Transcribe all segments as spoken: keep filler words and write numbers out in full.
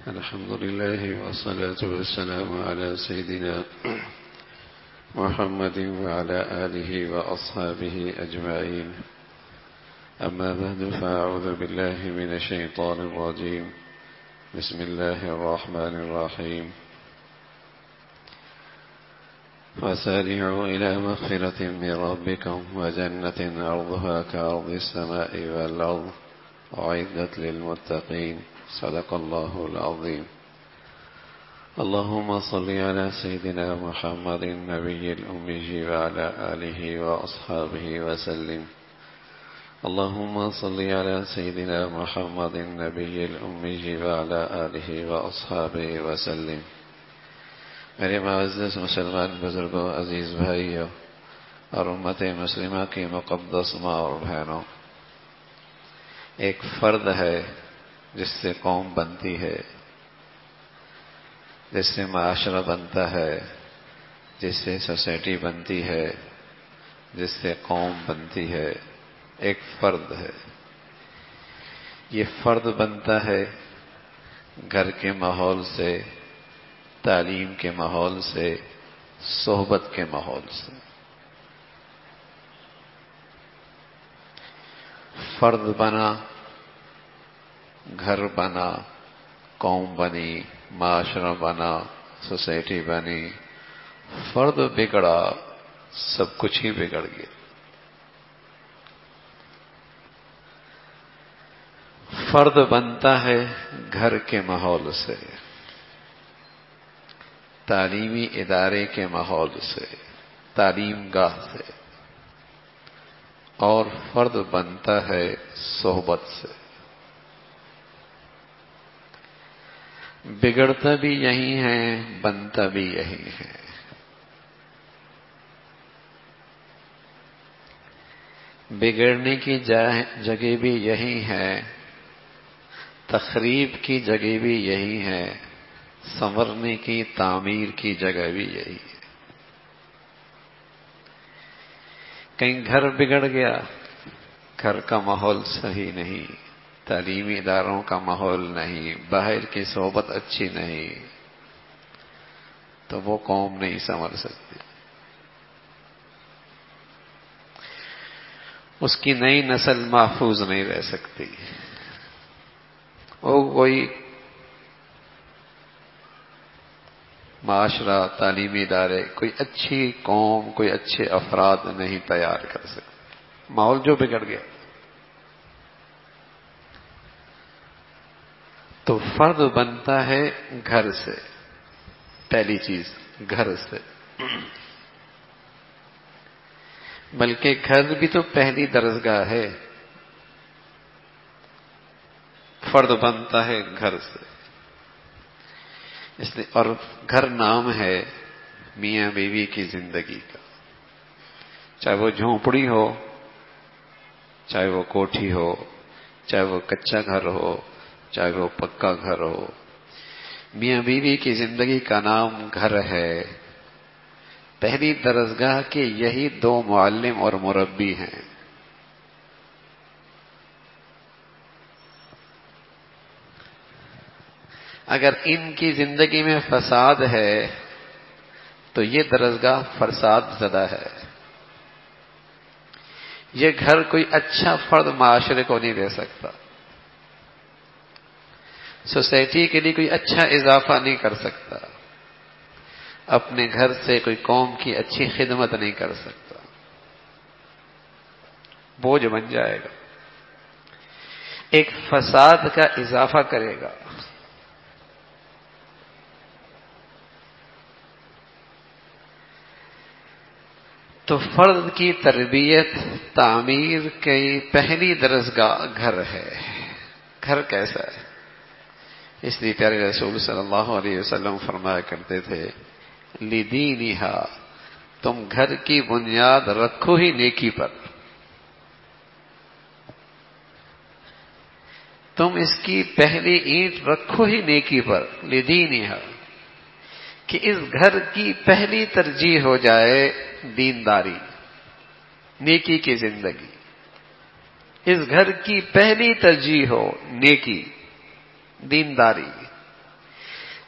الحمد لله والصلاة والسلام على سيدنا محمد وعلى آله وأصحابه أجمعين. أما بعد فأعوذ بالله من الشيطان الرجيم. بسم الله الرحمن الرحيم. وسارعوا إلى مغفرة من ربكم وجنة عرضها كعرض السماء والأرض أعدت للمتقين. صدق الله العظيم. اللهم صل على سيدنا محمد النبي الأمي وعلى آله وأصحابه وسلم. اللهم صل على سيدنا محمد النبي الأمي وعلى آله وأصحابه وسلم. میرے معزز مسلمان بزرگوں، عزیز بھائیوں اور امت مسلمہ کی مقدس ماں اور بہنوں، ایک فرد ہے جس سے قوم بنتی ہے، جس سے معاشرہ بنتا ہے، جس سے سوسائٹی بنتی ہے، جس سے قوم بنتی ہے، ایک فرد ہے۔ یہ فرد بنتا ہے گھر کے ماحول سے، تعلیم کے ماحول سے، صحبت کے ماحول سے۔ فرد بنا، گھر بنا، قوم بنی، معاشرہ بنا، سوسائٹی بنی۔ فرد بگڑا، سب کچھ ہی بگڑ گیا۔ فرد بنتا ہے گھر کے ماحول سے، تعلیمی ادارے کے ماحول سے، تعلیم گاہ سے، اور فرد بنتا ہے صحبت سے۔ بگڑتا بھی یہی ہے، بنتا بھی یہی ہے۔ بگڑنے کی جگہ بھی یہی ہے، تخریب کی جگہ بھی یہی ہے، سنورنے کی، تعمیر کی جگہ بھی یہی ہے۔ کہیں گھر بگڑ گیا، گھر کا ماحول صحیح نہیں، تعلیمی اداروں کا ماحول نہیں، باہر کی صحبت اچھی نہیں، تو وہ قوم نہیں سنور سکتی۔ اس کی نئی نسل محفوظ نہیں رہ سکتی۔ وہ کوئی معاشرہ، تعلیمی ادارے، کوئی اچھی قوم، کوئی اچھے افراد نہیں تیار کر سکتے، ماحول جو بگڑ گیا۔ تو فرد بنتا ہے گھر سے، پہلی چیز گھر سے، بلکہ گھر بھی تو پہلی درسگاہ ہے۔ فرد بنتا ہے گھر سے، اس لیے، اور گھر نام ہے میاں بیوی کی زندگی کا، چاہے وہ جھونپڑی ہو، چاہے وہ کوٹھی ہو، چاہے وہ کچا گھر ہو، چاہے وہ پکا گھر ہو، میاں بیوی کی زندگی کا نام گھر ہے۔ پہلی درسگاہ کے یہی دو معلم اور مربی ہیں۔ اگر ان کی زندگی میں فساد ہے تو یہ درسگاہ فساد زدہ ہے۔ یہ گھر کوئی اچھا فرد معاشرے کو نہیں دے سکتا، سوسائٹی کے لیے کوئی اچھا اضافہ نہیں کر سکتا، اپنے گھر سے کوئی قوم کی اچھی خدمت نہیں کر سکتا، بوجھ بن جائے گا، ایک فساد کا اضافہ کرے گا۔ تو فرد کی تربیت، تعمیر کی پہلی درسگاہ گھر ہے۔ گھر کیسا ہے؟ اس لیے پیارے رسول صلی اللہ علیہ وسلم فرمایا کرتے تھے، لِدِینِہَا، تم گھر کی بنیاد رکھو ہی نیکی پر، تم اس کی پہلی اینٹ رکھو ہی نیکی پر، لِدِینِہَا، کہ اس گھر کی پہلی ترجیح ہو جائے دینداری، نیکی کی زندگی، اس گھر کی پہلی ترجیح ہو نیکی، دینداری۔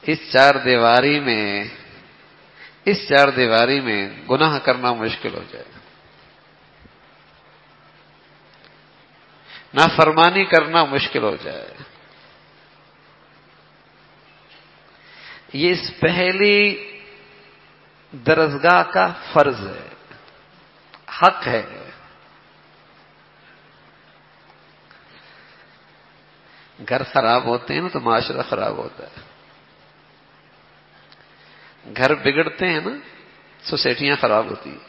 اس چار دیواری میں اس چار دیواری میں گناہ کرنا مشکل ہو جائے، نافرمانی کرنا مشکل ہو جائے. یہ اس پہلی درسگاہ کا فرض ہے، حق ہے. گھر خراب ہوتے ہیں نا تو معاشرہ خراب ہوتا ہے. گھر بگڑتے ہیں نا سوسائٹیاں خراب ہوتی ہیں.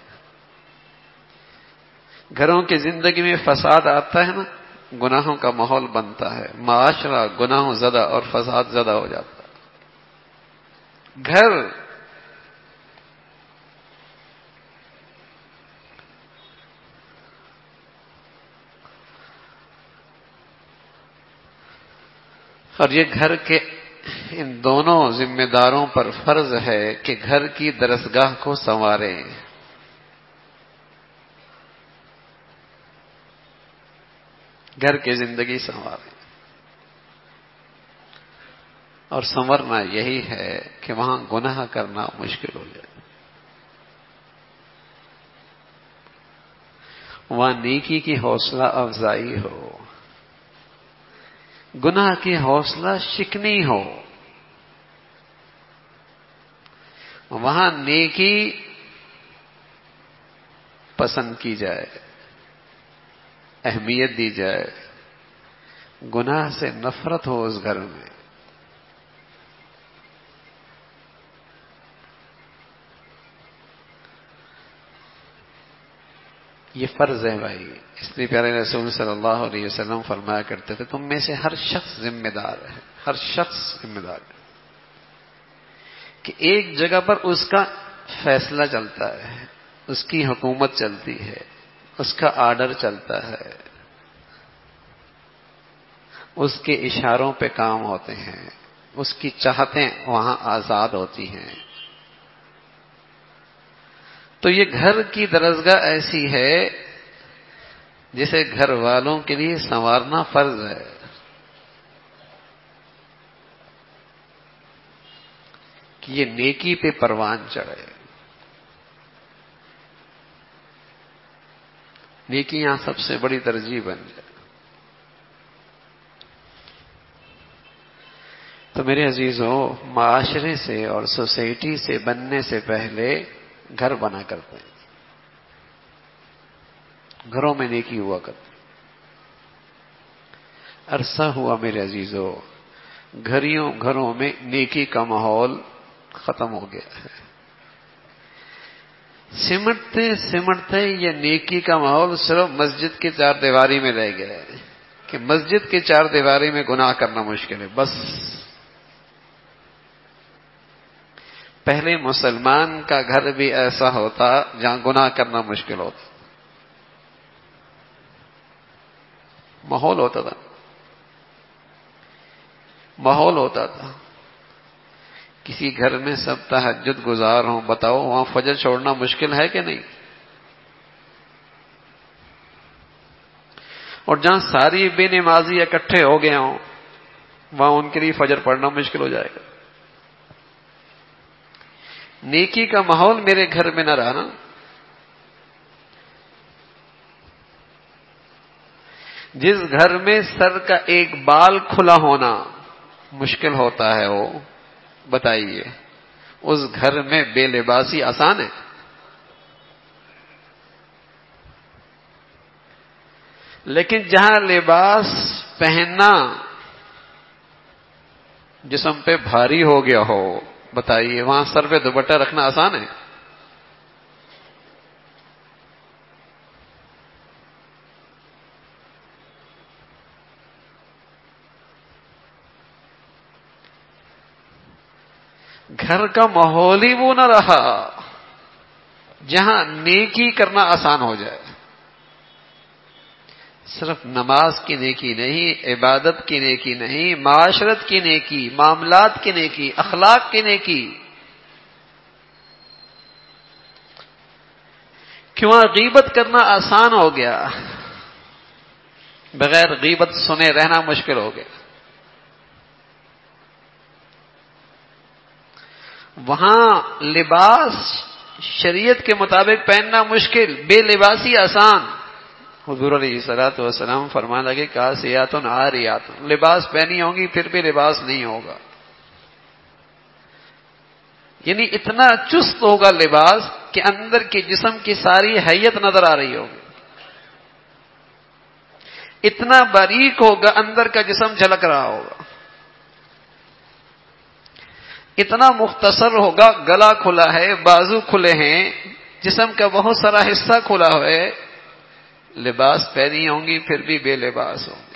گھروں کی زندگی میں فساد آتا ہے نا گناہوں کا ماحول بنتا ہے، معاشرہ گناہوں زدہ اور فساد زدہ ہو جاتا ہے. گھر اور یہ گھر کے ان دونوں ذمہ داروں پر فرض ہے کہ گھر کی درسگاہ کو سنواریں. گھر کی زندگی سنواریں، اور سنورنا یہی ہے کہ وہاں گناہ کرنا مشکل ہو جائے، وہاں نیکی کی حوصلہ افزائی ہو، گناہ کی حوصلہ شکنی ہو. وہاں نیکی پسند کی جائے، اہمیت دی جائے، گناہ سے نفرت ہو اس گھر میں. یہ فرض ہے بھائی. اس لیے پیارے رسول صلی اللہ علیہ وسلم فرمایا کرتے تھے تم میں سے ہر شخص ذمہ دار ہے، ہر شخص ذمہ دار ہے کہ ایک جگہ پر اس کا فیصلہ چلتا ہے، اس کی حکومت چلتی ہے، اس کا آرڈر چلتا ہے، اس کے اشاروں پہ کام ہوتے ہیں، اس کی چاہتیں وہاں آزاد ہوتی ہیں. تو یہ گھر کی درسگاہ ایسی ہے جسے گھر والوں کے لیے سنوارنا فرض ہے. کہ یہ نیکی پہ پروان چڑھے. نیکی یہاں سب سے بڑی ترجیح بن جائے. تو میرے عزیزوں، معاشرے سے اور سوسائٹی سے بننے سے پہلے گھر بنا کرتے ہیں. گھروں میں نیکی ہوا کرتی. عرصہ ہوا میرے عزیزوں گھریوں گھروں میں نیکی کا ماحول ختم ہو گیا ہے. سمٹتے سمٹتے یہ نیکی کا ماحول صرف مسجد کی چار دیواری میں رہ گیا ہے کہ مسجد کی چار دیواری میں گناہ کرنا مشکل ہے. بس پہلے مسلمان کا گھر بھی ایسا ہوتا جہاں گناہ کرنا مشکل ہوتا. ماحول ہوتا تھا ماحول ہوتا تھا کسی گھر میں سب تہجد گزار ہوں، بتاؤ وہاں فجر چھوڑنا مشکل ہے کہ نہیں؟ اور جہاں ساری بے نمازی اکٹھے ہو گئے ہوں وہاں ان کے لیے فجر پڑھنا مشکل ہو جائے گا. نیکی کا ماحول میرے گھر میں نہ رہا نا. جس گھر میں سر کا ایک بال کھلا ہونا مشکل ہوتا ہے، وہ بتائیے اس گھر میں بے لباسی آسان ہے؟ لیکن جہاں لباس پہننا جسم پہ بھاری ہو گیا ہو، بتائیے وہاں سر پہ دوپٹہ رکھنا آسان ہے؟ گھر کا ماحول ہی وہ نہ رہا جہاں نیکی کرنا آسان ہو جائے. صرف نماز کی نیکی نہیں، عبادت کی نیکی نہیں، معاشرت کی نیکی، معاملات کی نیکی، اخلاق کی نیکی. کیوں غیبت کرنا آسان ہو گیا، بغیر غیبت سنے رہنا مشکل ہو گیا. وہاں لباس شریعت کے مطابق پہننا مشکل، بے لباسی آسان. حضور علیہ الصلوۃ والسلام فرمانے لگے کاسیات عاریات، لباس پہنی ہوں گی پھر بھی لباس نہیں ہوگا. یعنی اتنا چست ہوگا لباس کہ اندر کے جسم کی ساری حیت نظر آ رہی ہوگی، اتنا باریک ہوگا اندر کا جسم جھلک رہا ہوگا، اتنا مختصر ہوگا گلا کھلا ہے، بازو کھلے ہیں، جسم کا بہت سارا حصہ کھلا ہے، لباس پہنی ہوں گی پھر بھی بے لباس ہوں گی.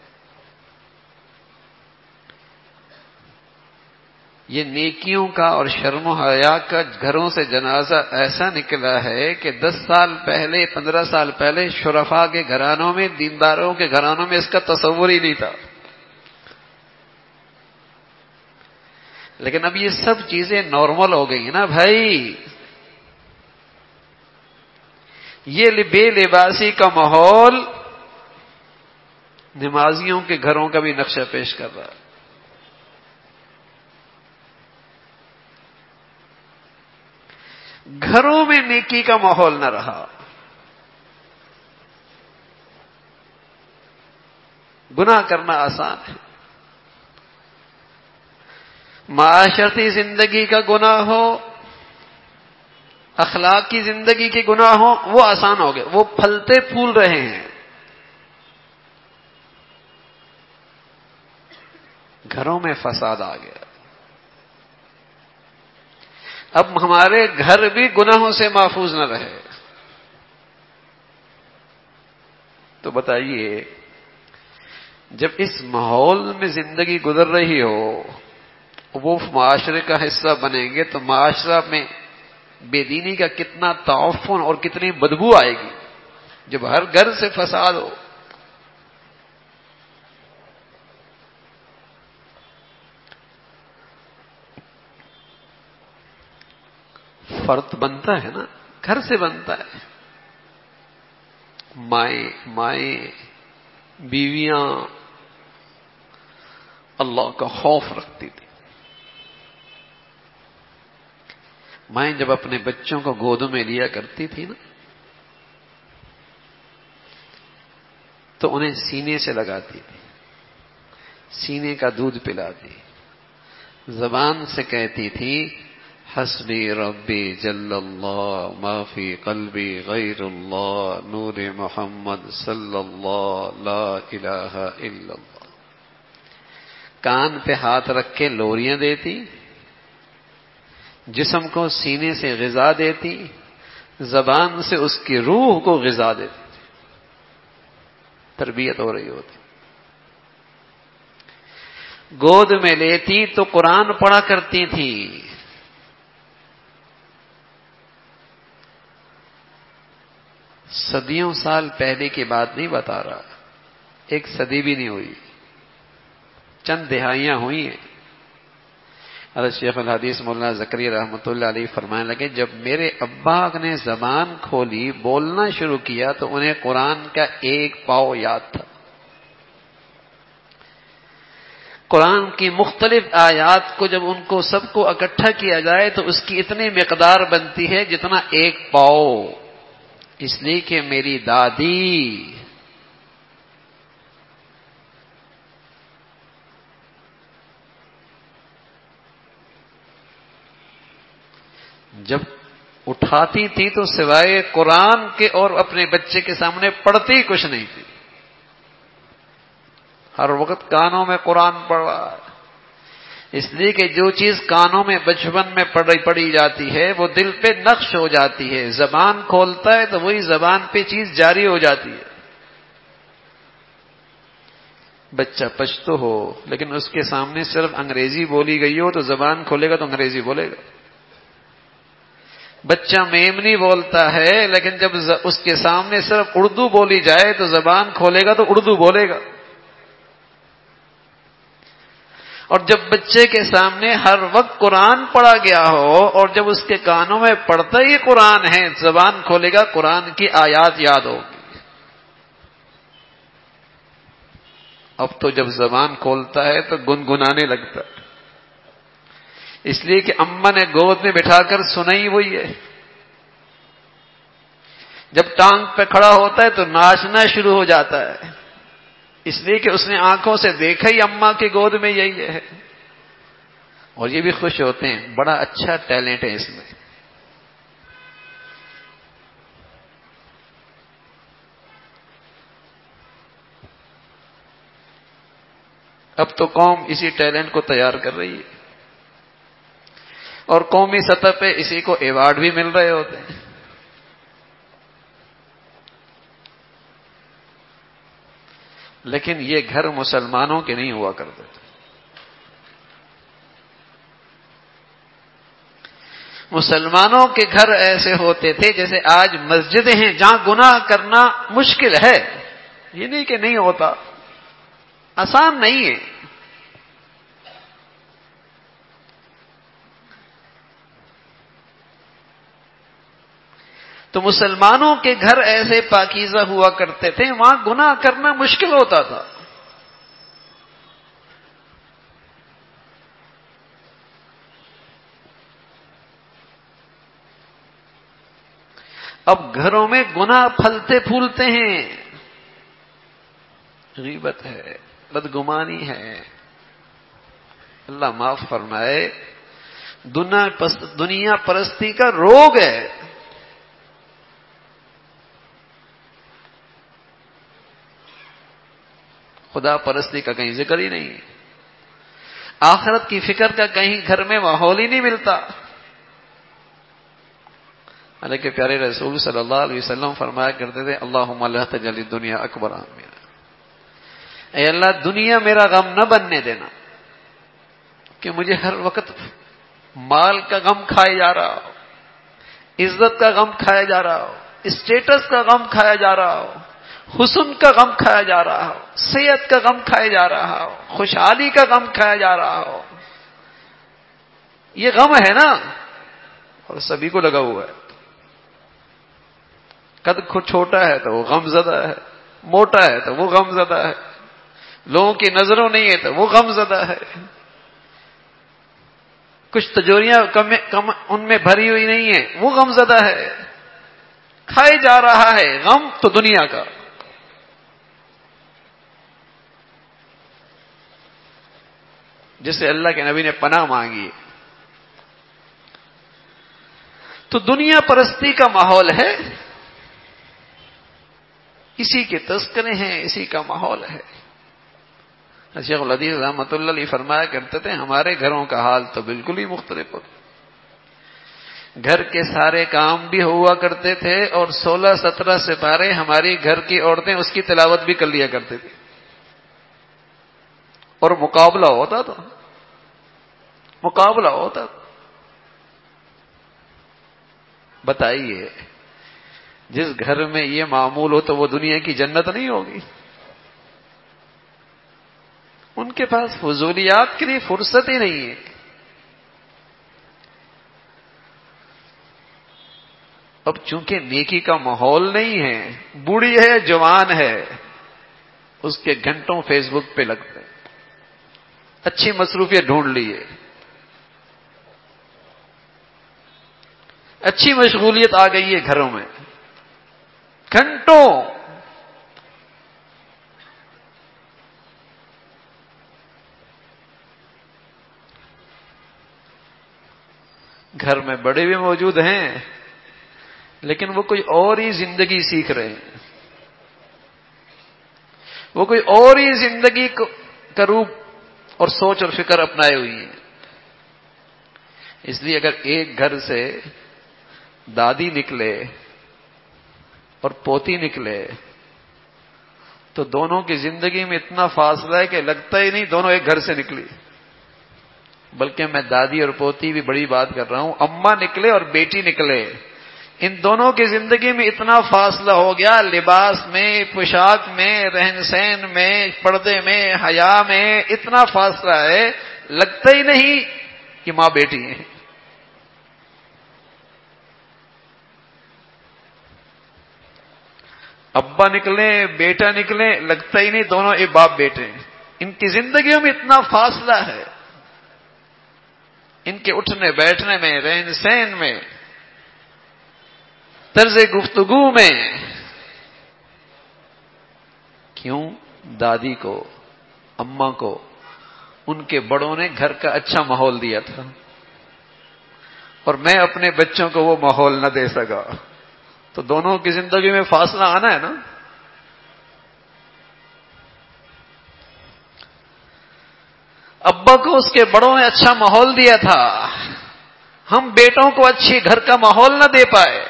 یہ نیکیوں کا اور شرم و حیا کا گھروں سے جنازہ ایسا نکلا ہے کہ دس سال پہلے پندرہ سال پہلے شرفاء کے گھرانوں میں، دینداروں کے گھرانوں میں اس کا تصور ہی نہیں تھا. لیکن اب یہ سب چیزیں نارمل ہو گئی نا بھائی. یہ بے لباسی کا ماحول نمازیوں کے گھروں کا بھی نقشہ پیش کر رہا ہے. گھروں میں نیکی کا ماحول نہ رہا، گناہ کرنا آسان ہے. معاشرتی زندگی کا گناہ ہو، اخلاقی زندگی کے گناہ ہو، وہ آسان ہو گئے، وہ پھلتے پھول رہے ہیں. گھروں میں فساد آ گیا. اب ہمارے گھر بھی گناہوں سے محفوظ نہ رہے. تو بتائیے جب اس ماحول میں زندگی گزر رہی ہو، وہ معاشرے کا حصہ بنیں گے تو معاشرہ میں بے دینی کا کتنا تعفن اور کتنی بدبو آئے گی جب ہر گھر سے فساد ہو. فرد بنتا ہے نا، گھر سے بنتا ہے. مائیں مائیں بیویاں اللہ کا خوف رکھتی تھی. مائیں جب اپنے بچوں کو گود میں لیا کرتی تھی نا تو انہیں سینے سے لگاتی تھی، سینے کا دودھ پلاتی، زبان سے کہتی تھی حسبی ربی جل اللہ ما فی قلبی غیر اللہ نور محمد صلی اللہ لا الہ الا اللہ. کان پہ ہاتھ رکھ کے لوریاں دیتی، جسم کو سینے سے غذا دیتی، زبان سے اس کی روح کو غذا دیتی. تربیت ہو رہی ہوتی. گود میں لیتی تو قرآن پڑھا کرتی تھی. صدیوں سال پہلے کی بات نہیں بتا رہا، ایک صدی بھی نہیں ہوئی، چند دہائیاں ہوئی ہیں. حضرت شیخ الحدیث مولانا زکریا رحمۃ اللہ علیہ فرمانے لگے جب میرے ابا نے زبان کھولی بولنا شروع کیا تو انہیں قرآن کا ایک پاؤ یاد تھا. قرآن کی مختلف آیات کو جب ان کو سب کو اکٹھا کیا جائے تو اس کی اتنی مقدار بنتی ہے جتنا ایک پاؤ. اس لیے کہ میری دادی جب اٹھاتی تھی تو سوائے قرآن کے اور اپنے بچے کے سامنے پڑھتی کچھ نہیں تھی. ہر وقت کانوں میں قرآن پڑھ رہا ہے. اس لیے کہ جو چیز کانوں میں بچپن میں پڑھی پڑھی جاتی ہے وہ دل پہ نقش ہو جاتی ہے. زبان کھولتا ہے تو وہی زبان پہ چیز جاری ہو جاتی ہے. بچہ پشتو ہو لیکن اس کے سامنے صرف انگریزی بولی گئی ہو تو زبان کھولے گا تو انگریزی بولے گا. بچہ میمنی بولتا ہے لیکن جب اس کے سامنے صرف اردو بولی جائے تو زبان کھولے گا تو اردو بولے گا. اور جب بچے کے سامنے ہر وقت قرآن پڑھا گیا ہو اور جب اس کے کانوں میں پڑھتا ہی قرآن ہے زبان کھولے گا قرآن کی آیات یاد ہوگی. اب تو جب زبان کھولتا ہے تو گنگنانے لگتا ہے. اس لیے کہ اماں نے گود میں بٹھا کر سنائی وہی ہے. جب ٹانگ پہ کھڑا ہوتا ہے تو ناچنا شروع ہو جاتا ہے، اس لیے کہ اس نے آنکھوں سے دیکھا ہی اماں کی گود میں یہی ہے، اور یہ بھی خوش ہوتے ہیں. بڑا اچھا ٹیلنٹ ہے اس میں. اب تو قوم اسی ٹیلنٹ کو تیار کر رہی ہے، اور قومی سطح پہ اسی کو ایوارڈ بھی مل رہے ہوتے ہیں. لیکن یہ گھر مسلمانوں کے نہیں ہوا کرتے تھے. مسلمانوں کے گھر ایسے ہوتے تھے جیسے آج مسجدیں ہیں جہاں گناہ کرنا مشکل ہے. یہ نہیں کہ نہیں ہوتا، آسان نہیں ہے. تو مسلمانوں کے گھر ایسے پاکیزہ ہوا کرتے تھے وہاں گناہ کرنا مشکل ہوتا تھا. اب گھروں میں گناہ پھلتے پھولتے ہیں. غیبت ہے، بدگمانی ہے. اللہ معاف فرمائے، دنیا پرستی کا روگ ہے. خدا پرستی کا کہیں ذکر ہی نہیں، آخرت کی فکر کا کہیں گھر میں ماحول ہی نہیں ملتا. حالانکہ پیارے رسول صلی اللہ علیہ وسلم فرمایا کرتے تھے اللہم لا تجعل الدنیا اکبر ہمنا، اے اللہ دنیا میرا غم نہ بننے دینا کہ مجھے ہر وقت مال کا غم کھائے جا رہا ہو، عزت کا غم کھایا جا رہا ہو، اسٹیٹس کا غم کھایا جا رہا ہو، حسن کا غم کھایا جا رہا ہو، صحت کا غم کھایا جا رہا ہو، خوشحالی کا غم کھایا جا رہا ہو. یہ غم ہے نا، اور سبھی کو لگا ہوا ہے. قد خود چھوٹا ہے تو وہ غم زدہ ہے، موٹا ہے تو وہ غم زدہ ہے، لوگوں کی نظروں نہیں ہے تو وہ غم زدہ ہے. کچھ تجوریاں کم کم ان میں بھری ہوئی نہیں ہے وہ غم زدہ ہے. کھائے جا رہا ہے غم تو دنیا کا. جسے اللہ کے نبی نے پناہ مانگی. تو دنیا پرستی کا ماحول ہے، اسی کے تذکرے ہیں، اسی کا ماحول ہے. شیخ الحدیث رحمۃ اللہ علیہ فرمایا کرتے تھے ہمارے گھروں کا حال تو بالکل ہی مختلف ہوتا. گھر کے سارے کام بھی ہوا کرتے تھے اور سولہ سترہ سپارے ہماری گھر کی عورتیں اس کی تلاوت بھی کر لیا کرتے تھے، اور مقابلہ ہوتا تھا. مقابلہ ہوتا تھا. بتائیے جس گھر میں یہ معمول ہو تو وہ دنیا کی جنت نہیں ہوگی. ان کے پاس فضولیات کے لیے فرصت ہی نہیں ہے. اب چونکہ نیکی کا ماحول نہیں ہے، بوڑھی ہے جوان ہے، اس کے گھنٹوں فیس بک پہ لگتے ہیں، اچھی مصروفیت ڈھونڈ لیے، اچھی مشغولیت آ گئی ہے گھروں میں، گھنٹوں. گھر میں بڑے بھی موجود ہیں لیکن وہ کوئی اور ہی زندگی سیکھ رہے ہیں، وہ کوئی اور ہی زندگی کا روپ اور سوچ اور فکر اپنائے ہوئی ہیں. اس لیے اگر ایک گھر سے دادی نکلے اور پوتی نکلے تو دونوں کی زندگی میں اتنا فاصلہ ہے کہ لگتا ہی نہیں دونوں ایک گھر سے نکلی. بلکہ میں دادی اور پوتی بھی بڑی بات کر رہا ہوں، اماں نکلے اور بیٹی نکلے، ان دونوں کی زندگی میں اتنا فاصلہ ہو گیا، لباس میں، پوشاک میں، رہن سہن میں، پردے میں، حیا میں اتنا فاصلہ ہے لگتا ہی نہیں کہ ماں بیٹی ہیں. ابا نکلے بیٹا نکلے لگتا ہی نہیں دونوں ایک باپ بیٹے ہیں. ان کی زندگیوں میں اتنا فاصلہ ہے. ان کے اٹھنے بیٹھنے میں، رہن سہن میں، طرز گفتگو میں. کیوں؟ دادی کو، اماں کو ان کے بڑوں نے گھر کا اچھا ماحول دیا تھا، اور میں اپنے بچوں کو وہ ماحول نہ دے سکا. تو دونوں کی زندگی میں فاصلہ آنا ہے نا. ابا کو اس کے بڑوں نے اچھا ماحول دیا تھا، ہم بیٹوں کو اچھی گھر کا ماحول نہ دے پائے.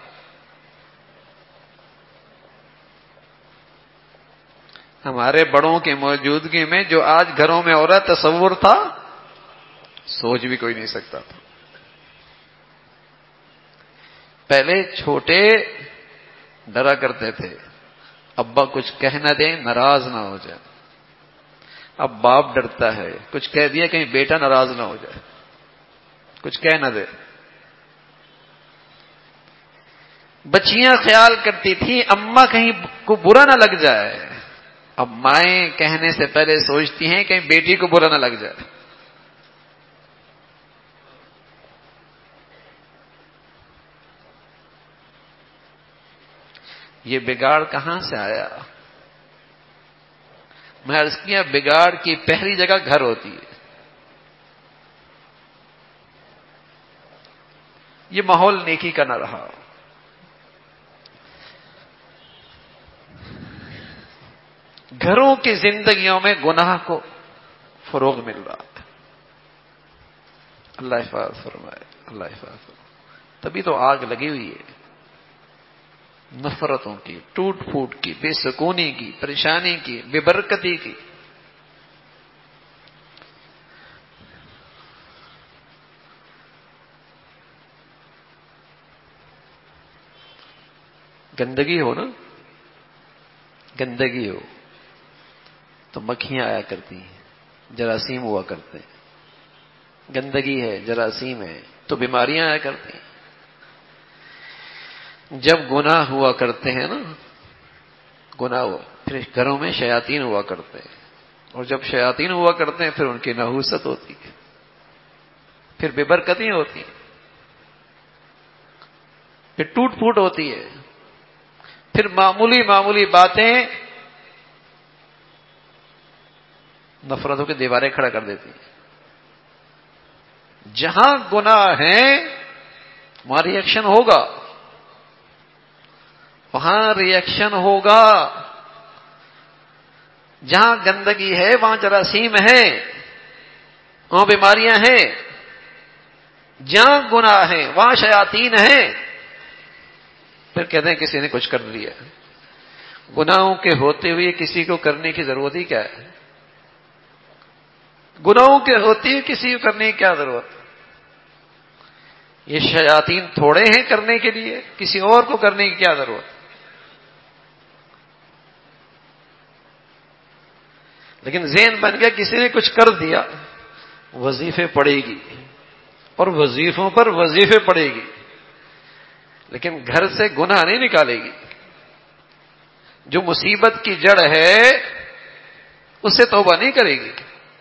ہمارے بڑوں کی موجودگی میں جو آج گھروں میں ہو رہا تصور تھا، سوچ بھی کوئی نہیں سکتا تھا. پہلے چھوٹے ڈرا کرتے تھے، ابا کچھ کہہ نہ دیں، ناراض نہ ہو جائے. اب باپ ڈرتا ہے، کچھ کہہ دیا کہیں بیٹا ناراض نہ ہو جائے، کچھ کہہ نہ دے. بچیاں خیال کرتی تھی اماں کہیں کو برا نہ لگ جائے، اب مائیں کہنے سے پہلے سوچتی ہیں کہیں بیٹی کو برا نہ لگ جائے. یہ بگاڑ کہاں سے آیا؟ میں عرض کیا بگاڑ کی پہلی جگہ گھر ہوتی ہے. یہ ماحول نیکی کا نہ رہا. گھروں کی زندگیوں میں گناہ کو فروغ مل رہا ہے. اللہ حفاظ فرمائے، اللہ حفاظ فرمائے. تبھی تو آگ لگی ہوئی ہے، نفرتوں کی، ٹوٹ پھوٹ کی، بے سکونی کی، پریشانی کی، بے برکتی کی. گندگی ہو نا، گندگی ہو تو مکھیاں آیا کرتی ہیں، جراثیم ہوا کرتے ہیں. گندگی ہے، جراثیم ہے تو بیماریاں آیا کرتی ہیں. جب گناہ ہوا کرتے ہیں نا، گناہ ہوا پھر گھروں میں شیاطین ہوا کرتے ہیں، اور جب شیاطین ہوا کرتے ہیں پھر ان کی نحوست ہوتی ہے، پھر بے برکتی ہوتی ہے، پھر ٹوٹ پھوٹ ہوتی ہے، پھر معمولی معمولی باتیں نفرتوں کی دیواریں کھڑا کر دیتی ہیں. جہاں گناہ ہے وہاں ری ایکشن ہوگا، وہاں ری ایکشن ہوگا. جہاں گندگی ہے وہاں جراثیم ہے، وہاں بیماریاں ہیں. جہاں گناہ ہے وہاں شیاطین ہیں. پھر کہتے ہیں کسی نے کچھ کر لیا. گناہوں کے ہوتے ہوئے کسی کو کرنے کی ضرورت ہی کیا ہے؟ گناہوں کے ہوتے ہوئے کسی کو کرنے کی کیا ضرورت؟ یہ شیاطین تھوڑے ہیں کرنے کے لیے، کسی اور کو کرنے کی کیا ضرورت؟ لیکن ذہن بن گیا کسی نے کچھ کر دیا، وظیفے پڑے گی، اور وظیفوں پر وظیفے پڑے گی، لیکن گھر سے گناہ نہیں نکالے گی. جو مصیبت کی جڑ ہے اس سے توبہ نہیں کرے گی.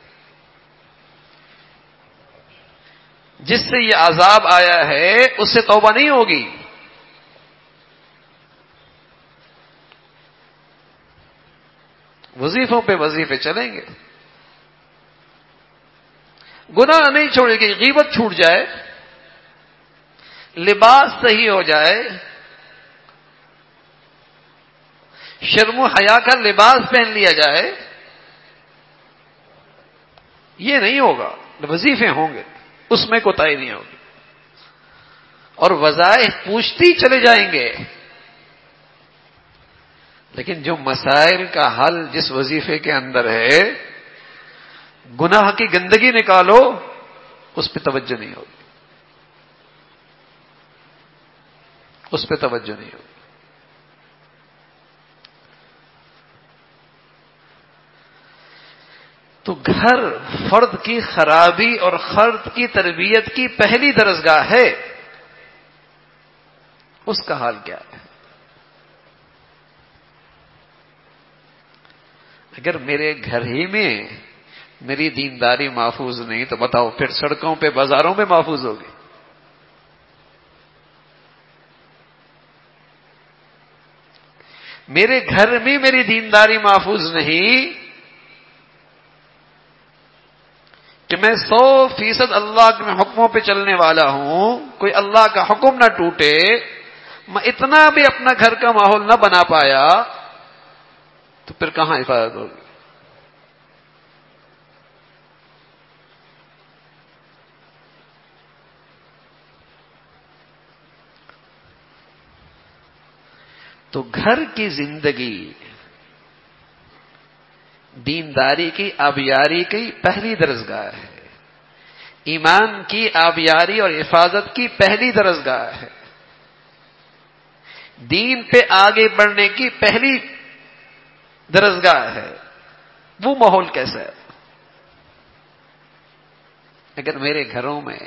جس سے یہ عذاب آیا ہے اس سے توبہ نہیں ہوگی. وظیفوں پہ وظیفے چلیں گے، گناہ نہیں چھوڑے گی. غیبت چھوٹ جائے، لباس صحیح ہو جائے، شرم و حیا کا لباس پہن لیا جائے، یہ نہیں ہوگا. وظیفے ہوں گے، اس میں کوتاہی نہیں ہوگی، اور وظائف پوچھتی چلے جائیں گے. لیکن جو مسائل کا حل جس وظیفے کے اندر ہے، گناہ کی گندگی نکالو، اس پہ توجہ نہیں ہوگی، اس پہ توجہ نہیں ہوگی. تو گھر فرد کی خرابی اور فرد کی تربیت کی پہلی درسگاہ ہے. اس کا حال کیا ہے؟ اگر میرے گھر ہی میں میری دینداری محفوظ نہیں تو بتاؤ پھر سڑکوں پہ بازاروں پہ محفوظ ہوگی؟ میرے گھر میں میری دینداری محفوظ نہیں کہ میں سو فیصد اللہ کے حکموں پہ چلنے والا ہوں، کوئی اللہ کا حکم نہ ٹوٹے، میں اتنا بھی اپنا گھر کا ماحول نہ بنا پایا تو پھر کہاں حفاظت ہوگی؟ تو گھر کی زندگی دینداری کی آبیاری کی پہلی درسگاہ ہے، ایمان کی آبیاری اور حفاظت کی پہلی درسگاہ ہے، دین پہ آگے بڑھنے کی پہلی درسگاہ ہے۔ وہ ماحول کیسا ہے؟ اگر میرے گھروں میں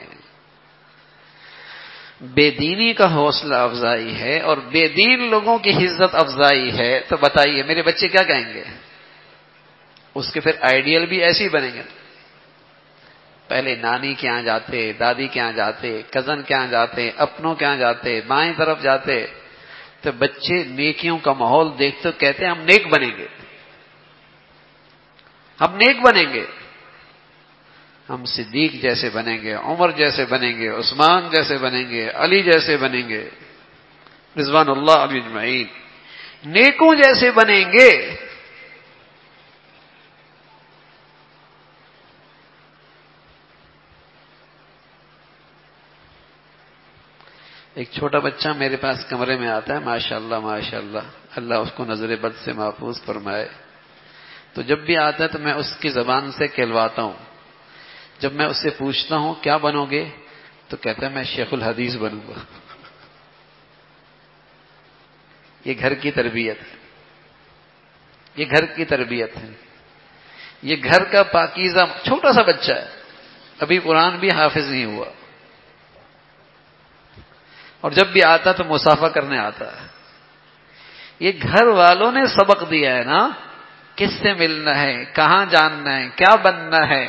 بے دینی کا حوصلہ افزائی ہے اور بے دین لوگوں کی عزت افزائی ہے تو بتائیے میرے بچے کیا کہیں گے؟ اس کے پھر آئیڈیل بھی ایسے ہی بنیں گے۔ پہلے نانی کے یہاں جاتے، دادی کے یہاں جاتے، کزن کے یہاں جاتے، اپنوں کے یہاں جاتے، بائیں طرف جاتے تو بچے نیکیوں کا ماحول دیکھتے کہتے ہیں ہم نیک بنیں گے، ہم نیک بنیں گے، ہم صدیق جیسے بنیں گے، عمر جیسے بنیں گے، عثمان جیسے بنیں گے، علی جیسے بنیں گے، رضوان اللہ علیہ اجمعین، نیکوں جیسے بنیں گے۔ ایک چھوٹا بچہ میرے پاس کمرے میں آتا ہے، ماشاءاللہ ماشاءاللہ، اللہ اس کو نظر بد سے محفوظ فرمائے۔ تو جب بھی آتا ہے تو میں اس کی زبان سے کہلواتا ہوں۔ جب میں اس سے پوچھتا ہوں کیا بنو گے تو کہتا ہے میں شیخ الحدیث بنوں گا۔ یہ گھر کی تربیت ہے، یہ گھر کی تربیت ہے، یہ گھر کا پاکیزہ چھوٹا سا بچہ ہے، ابھی قرآن بھی حافظ نہیں ہوا، اور جب بھی آتا تو مصافحہ کرنے آتا ہے۔ یہ گھر والوں نے سبق دیا ہے نا، کس سے ملنا ہے، کہاں جاننا ہے، کیا بننا ہے۔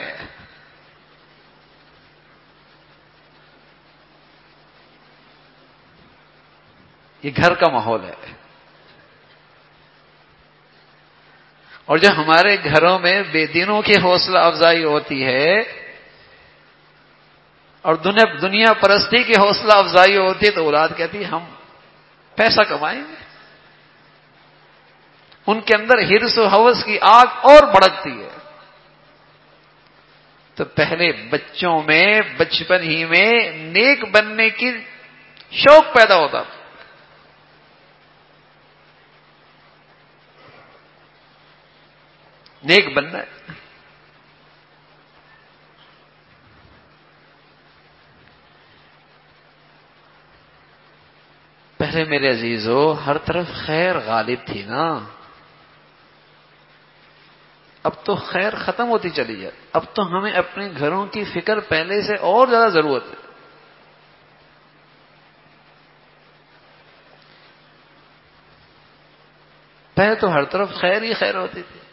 یہ گھر کا ماحول ہے۔ اور جب ہمارے گھروں میں بے دینوں کی حوصلہ افزائی ہوتی ہے اور دنیا دنیا پرستی کی حوصلہ افزائی ہوتی ہے تو اولاد کہتی ہے ہم پیسہ کمائیں گے۔ ان کے اندر حرص و ہوس کی آگ اور بھڑکتی ہے۔ تو پہلے بچوں میں بچپن ہی میں نیک بننے کی شوق پیدا ہوتا، نیک بننا ہے۔ پہلے میرے عزیزو ہر طرف خیر غالب تھی نا، اب تو خیر ختم ہوتی چلی جائے، اب تو ہمیں اپنے گھروں کی فکر پہلے سے اور زیادہ ضرورت ہے۔ پہلے تو ہر طرف خیر ہی خیر ہوتی تھی،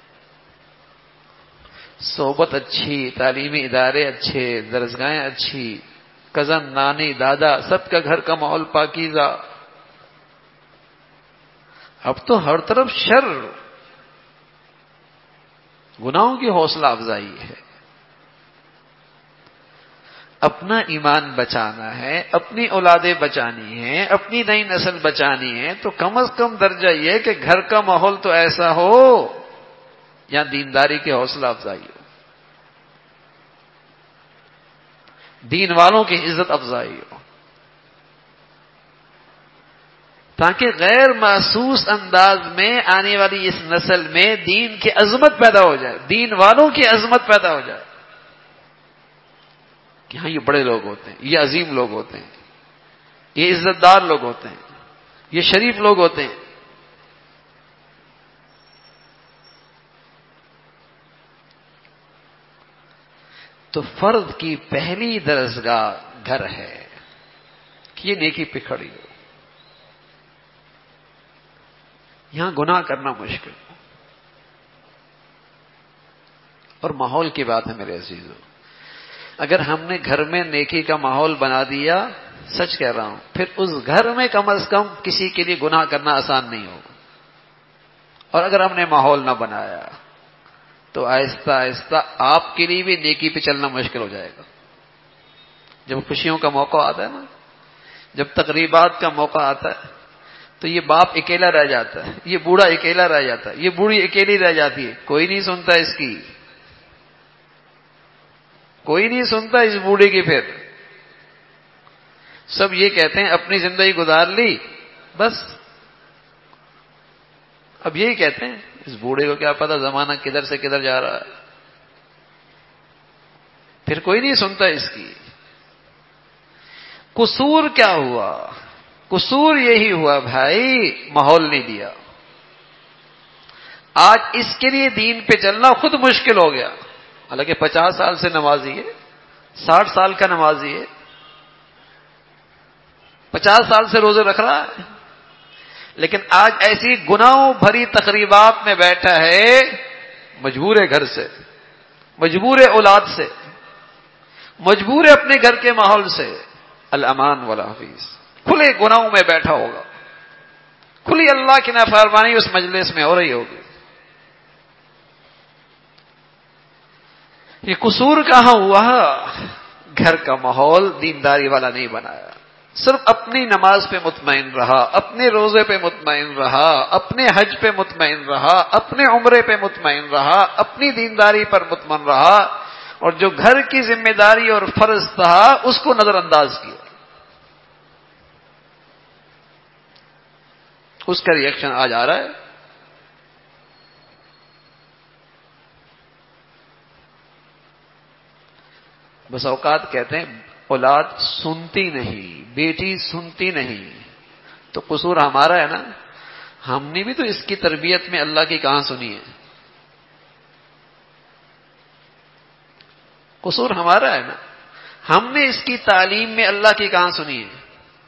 صحبت اچھی، تعلیمی ادارے اچھے، درسگاہیں اچھی، کزن، نانی، دادا، سب کا گھر کا ماحول پاکیزہ۔ اب تو ہر طرف شر، گناہوں کی حوصلہ افزائی ہے۔ اپنا ایمان بچانا ہے، اپنی اولادیں بچانی ہیں، اپنی نئی نسل بچانی ہے تو کم از کم درجہ یہ کہ گھر کا ماحول تو ایسا ہو یا دینداری کی حوصلہ افزائی ہو، دین والوں کی عزت افزائی ہو، تاکہ غیر محسوس انداز میں آنے والی اس نسل میں دین کی عظمت پیدا ہو جائے، دین والوں کی عظمت پیدا ہو جائے کہ ہاں یہ بڑے لوگ ہوتے ہیں، یہ عظیم لوگ ہوتے ہیں، یہ عزت دار لوگ ہوتے ہیں، یہ شریف لوگ ہوتے ہیں۔ تو فرد کی پہلی درسگاہ گھر ہے کہ یہ نیکی پہ کھڑی ہو، یہاں گناہ کرنا مشکل، اور ماحول کی بات ہے میرے عزیزو، اگر ہم نے گھر میں نیکی کا ماحول بنا دیا، سچ کہہ رہا ہوں، پھر اس گھر میں کم از کم کسی کے لیے گناہ کرنا آسان نہیں ہوگا۔ اور اگر ہم نے ماحول نہ بنایا تو آہستہ آہستہ آپ کے لیے بھی نیکی پہ چلنا مشکل ہو جائے گا۔ جب خوشیوں کا موقع آتا ہے نا، جب تقریبات کا موقع آتا ہے، تو یہ باپ اکیلا رہ جاتا ہے، یہ بوڑھا اکیلا رہ جاتا ہے، یہ بوڑھی اکیلی رہ جاتی ہے، کوئی نہیں سنتا اس کی، کوئی نہیں سنتا اس بوڑھے کی۔ پھر سب یہ کہتے ہیں اپنی زندگی گزار لی بس، اب یہی کہتے ہیں اس بوڑھے کو کیا پتا زمانہ کدھر سے کدھر جا رہا ہے، پھر کوئی نہیں سنتا اس کی۔ قصور کیا ہوا؟ قصور یہی ہوا بھائی، ماحول نہیں دیا۔ آج اس کے لیے دین پہ چلنا خود مشکل ہو گیا، حالانکہ پچاس سال سے نمازی ہے، ساٹھ سال کا نمازی ہے، پچاس سال سے روزے رکھ رہا ہے، لیکن آج ایسی گناہوں بھری تقریبات میں بیٹھا ہے، مجبور ہے گھر سے، مجبور ہے اولاد سے، مجبور ہے اپنے گھر کے ماحول سے، الامان والحفیظ، کھلے گناہوں میں بیٹھا ہوگا، کھلی اللہ کی نافرمانی اس مجلس میں ہو رہی ہوگی۔ یہ قصور کہاں ہوا؟ گھر کا ماحول دینداری والا نہیں بنایا، صرف اپنی نماز پہ مطمئن رہا، اپنے روزے پہ مطمئن رہا، اپنے حج پہ مطمئن رہا، اپنے عمرے پہ مطمئن رہا، اپنی دینداری پر مطمئن رہا، اور جو گھر کی ذمہ داری اور فرض تھا اس کو نظر انداز کیا۔ اس کا ریئیکشن آج آ رہا ہے۔ بس اوقات کہتے ہیں اولاد سنتی نہیں، بیٹی سنتی نہیں، تو قصور ہمارا ہے نا، ہم نے بھی تو اس کی تربیت میں اللہ کی کہاں سنی ہے، قصور ہمارا ہے نا، ہم نے اس کی تعلیم میں اللہ کی کہاں سنی ہے۔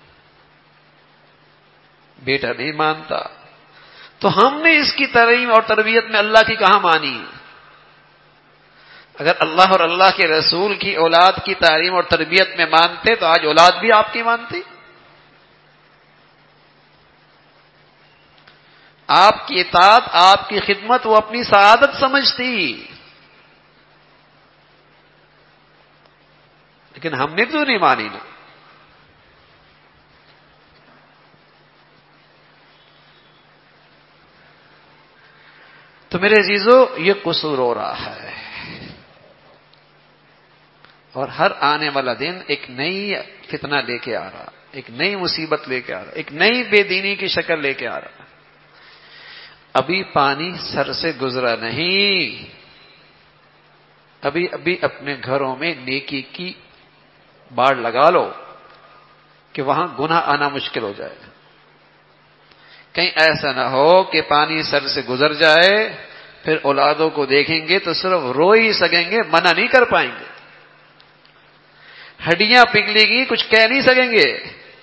بیٹا نہیں مانتا تو ہم نے اس کی تعلیم اور تربیت میں اللہ کی کہاں مانی ہے۔ اگر اللہ اور اللہ کے رسول کی اولاد کی تعلیم اور تربیت میں مانتے تو آج اولاد بھی آپ کی مانتی، آپ کی اطاعت، آپ کی خدمت وہ اپنی سعادت سمجھتی، لیکن ہم نے تو نہیں مانی نا۔ تو میرے عزیزو یہ قصور ہو رہا ہے، اور ہر آنے والا دن ایک نئی فتنہ لے کے آ رہا، ایک نئی مصیبت لے کے آ رہا، ایک نئی بے دینی کی شکل لے کے آ رہا۔ ابھی پانی سر سے گزرا نہیں، ابھی ابھی اپنے گھروں میں نیکی کی باڑ لگا لو کہ وہاں گناہ آنا مشکل ہو جائے، کہیں ایسا نہ ہو کہ پانی سر سے گزر جائے، پھر اولادوں کو دیکھیں گے تو صرف رو ہی سکیں گے، منع نہیں کر پائیں گے، ہڈیاں پگھلے گی کچھ کہہ نہیں سکیں گے،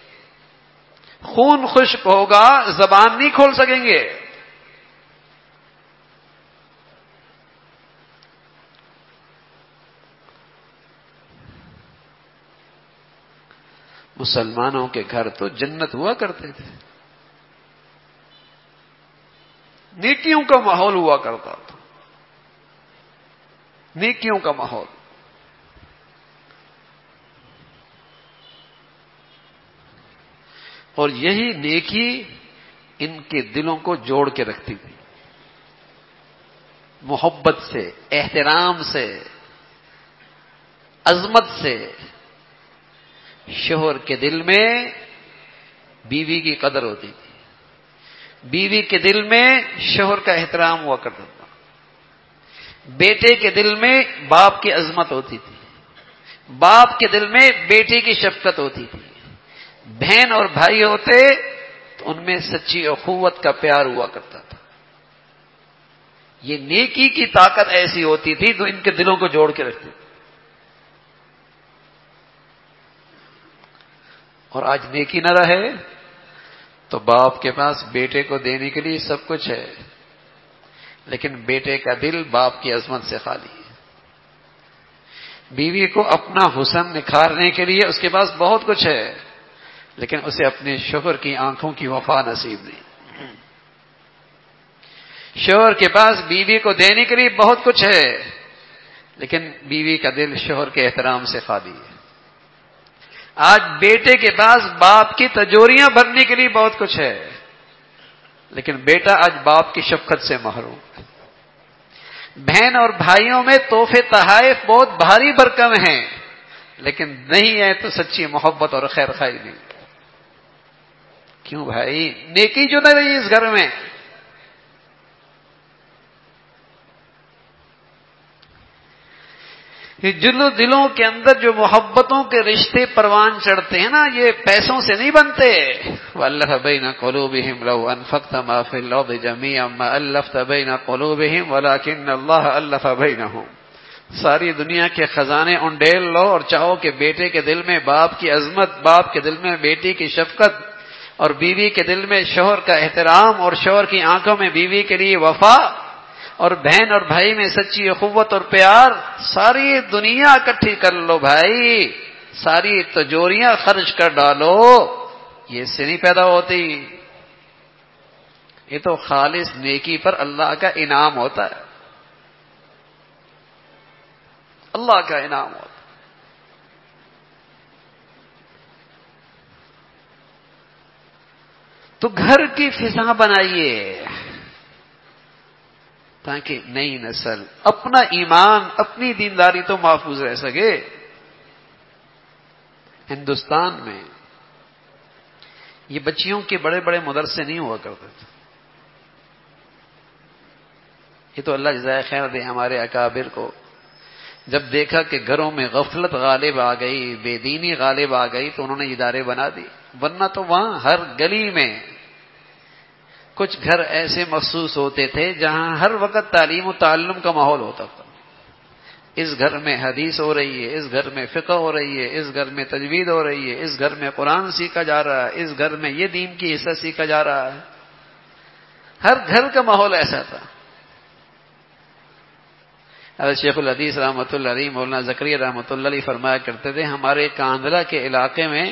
خون خشک ہوگا زبان نہیں کھول سکیں گے۔ مسلمانوں کے گھر تو جنت ہوا کرتے تھے، نیکیوں کا ماحول ہوا کرتا تھا، نیکیوں کا ماحول۔ اور یہی نیکی ان کے دلوں کو جوڑ کے رکھتی تھی، محبت سے، احترام سے، عظمت سے۔ شوہر کے دل میں بیوی کی قدر ہوتی تھی، بیوی کے دل میں شوہر کا احترام ہوا کرتا تھا، بیٹے کے دل میں باپ کی عظمت ہوتی تھی، باپ کے دل میں بیٹے کی شفقت ہوتی تھی، بہن اور بھائی ہوتے تو ان میں سچی اخوت کا پیار ہوا کرتا تھا۔ یہ نیکی کی طاقت ایسی ہوتی تھی جو ان کے دلوں کو جوڑ کے رکھتی تھی۔ اور آج نیکی نہ رہے تو باپ کے پاس بیٹے کو دینے کے لیے سب کچھ ہے، لیکن بیٹے کا دل باپ کی عظمت سے خالی ہے۔ بیوی کو اپنا حسن نکھارنے کے لیے اس کے پاس بہت کچھ ہے، لیکن اسے اپنے شوہر کی آنکھوں کی وفا نصیب نہیں۔ شوہر کے پاس بیوی کو دینے کے لیے بہت کچھ ہے، لیکن بیوی کا دل شوہر کے احترام سے خالی ہے۔ آج بیٹے کے پاس باپ کی تجوریاں بھرنے کے لیے بہت کچھ ہے، لیکن بیٹا آج باپ کی شفقت سے محروم ہے۔ بہن اور بھائیوں میں تحفے تحائف بہت بھاری بھرکم ہیں، لیکن نہیں ہے تو سچی محبت اور خیر خواہی نہیں۔ کیوں بھائی؟ نیکی جو نہ رہی اس گھر میں۔ یہ جن دلوں کے اندر جو محبتوں کے رشتے پروان چڑھتے ہیں نا، یہ پیسوں سے نہیں بنتے۔ وَأَلَّفَ بَيْنَ قُلُوبِهِمْ لَوْ أَنفَقْتَ مَا فِي الْأَرْضِ جَمِيعًا مَا أَلَّفْتَ بَيْنَ قُلُوبِهِمْ وَلَكِنَّ اللَّهَ أَلَّفَ بَيْنَهُمْ۔ ساری دنیا کے خزانے انڈیل لو اور چاہو کہ بیٹے کے دل میں باپ کی عظمت، باپ کے دل میں بیٹی کی شفقت، اور بیوی کے دل میں شوہر کا احترام، اور شوہر کی آنکھوں میں بیوی کے لیے وفا، اور بہن اور بھائی میں سچی اخوت اور پیار، ساری دنیا اکٹھی کر لو بھائی، ساری تجوریاں خرچ کر ڈالو، یہ اس سے نہیں پیدا ہوتی۔ یہ تو خالص نیکی پر اللہ کا انعام ہوتا ہے، اللہ کا انعام ہوتا ہے۔ تو گھر کی فضا بنائیے تاکہ نئی نسل اپنا ایمان، اپنی دینداری تو محفوظ رہ سکے۔ ہندوستان میں یہ بچیوں کے بڑے بڑے مدرسے نہیں ہوا کرتے تھے۔ یہ تو اللہ جزائے خیر دے ہمارے اکابر کو، جب دیکھا کہ گھروں میں غفلت غالب آ گئی، بے دینی غالب آ گئی، تو انہوں نے ادارے بنا دی۔ ورنہ تو وہاں ہر گلی میں کچھ گھر ایسے محسوس ہوتے تھے جہاں ہر وقت تعلیم و تعلم کا ماحول ہوتا تھا۔ اس گھر میں حدیث ہو رہی ہے، اس گھر میں فقہ ہو رہی ہے، اس گھر میں تجوید ہو رہی ہے، اس گھر میں قرآن سیکھا جا رہا ہے، اس گھر میں یہ دین کی حصہ سیکھا جا رہا ہے۔ ہر گھر کا ماحول ایسا تھا۔ حضرت شیخ الحدیث رحمۃ اللہ علیہ، مولانا زکریا رحمۃ اللہ علیہ فرمایا کرتے تھے، ہمارے کاندھلا کے علاقے میں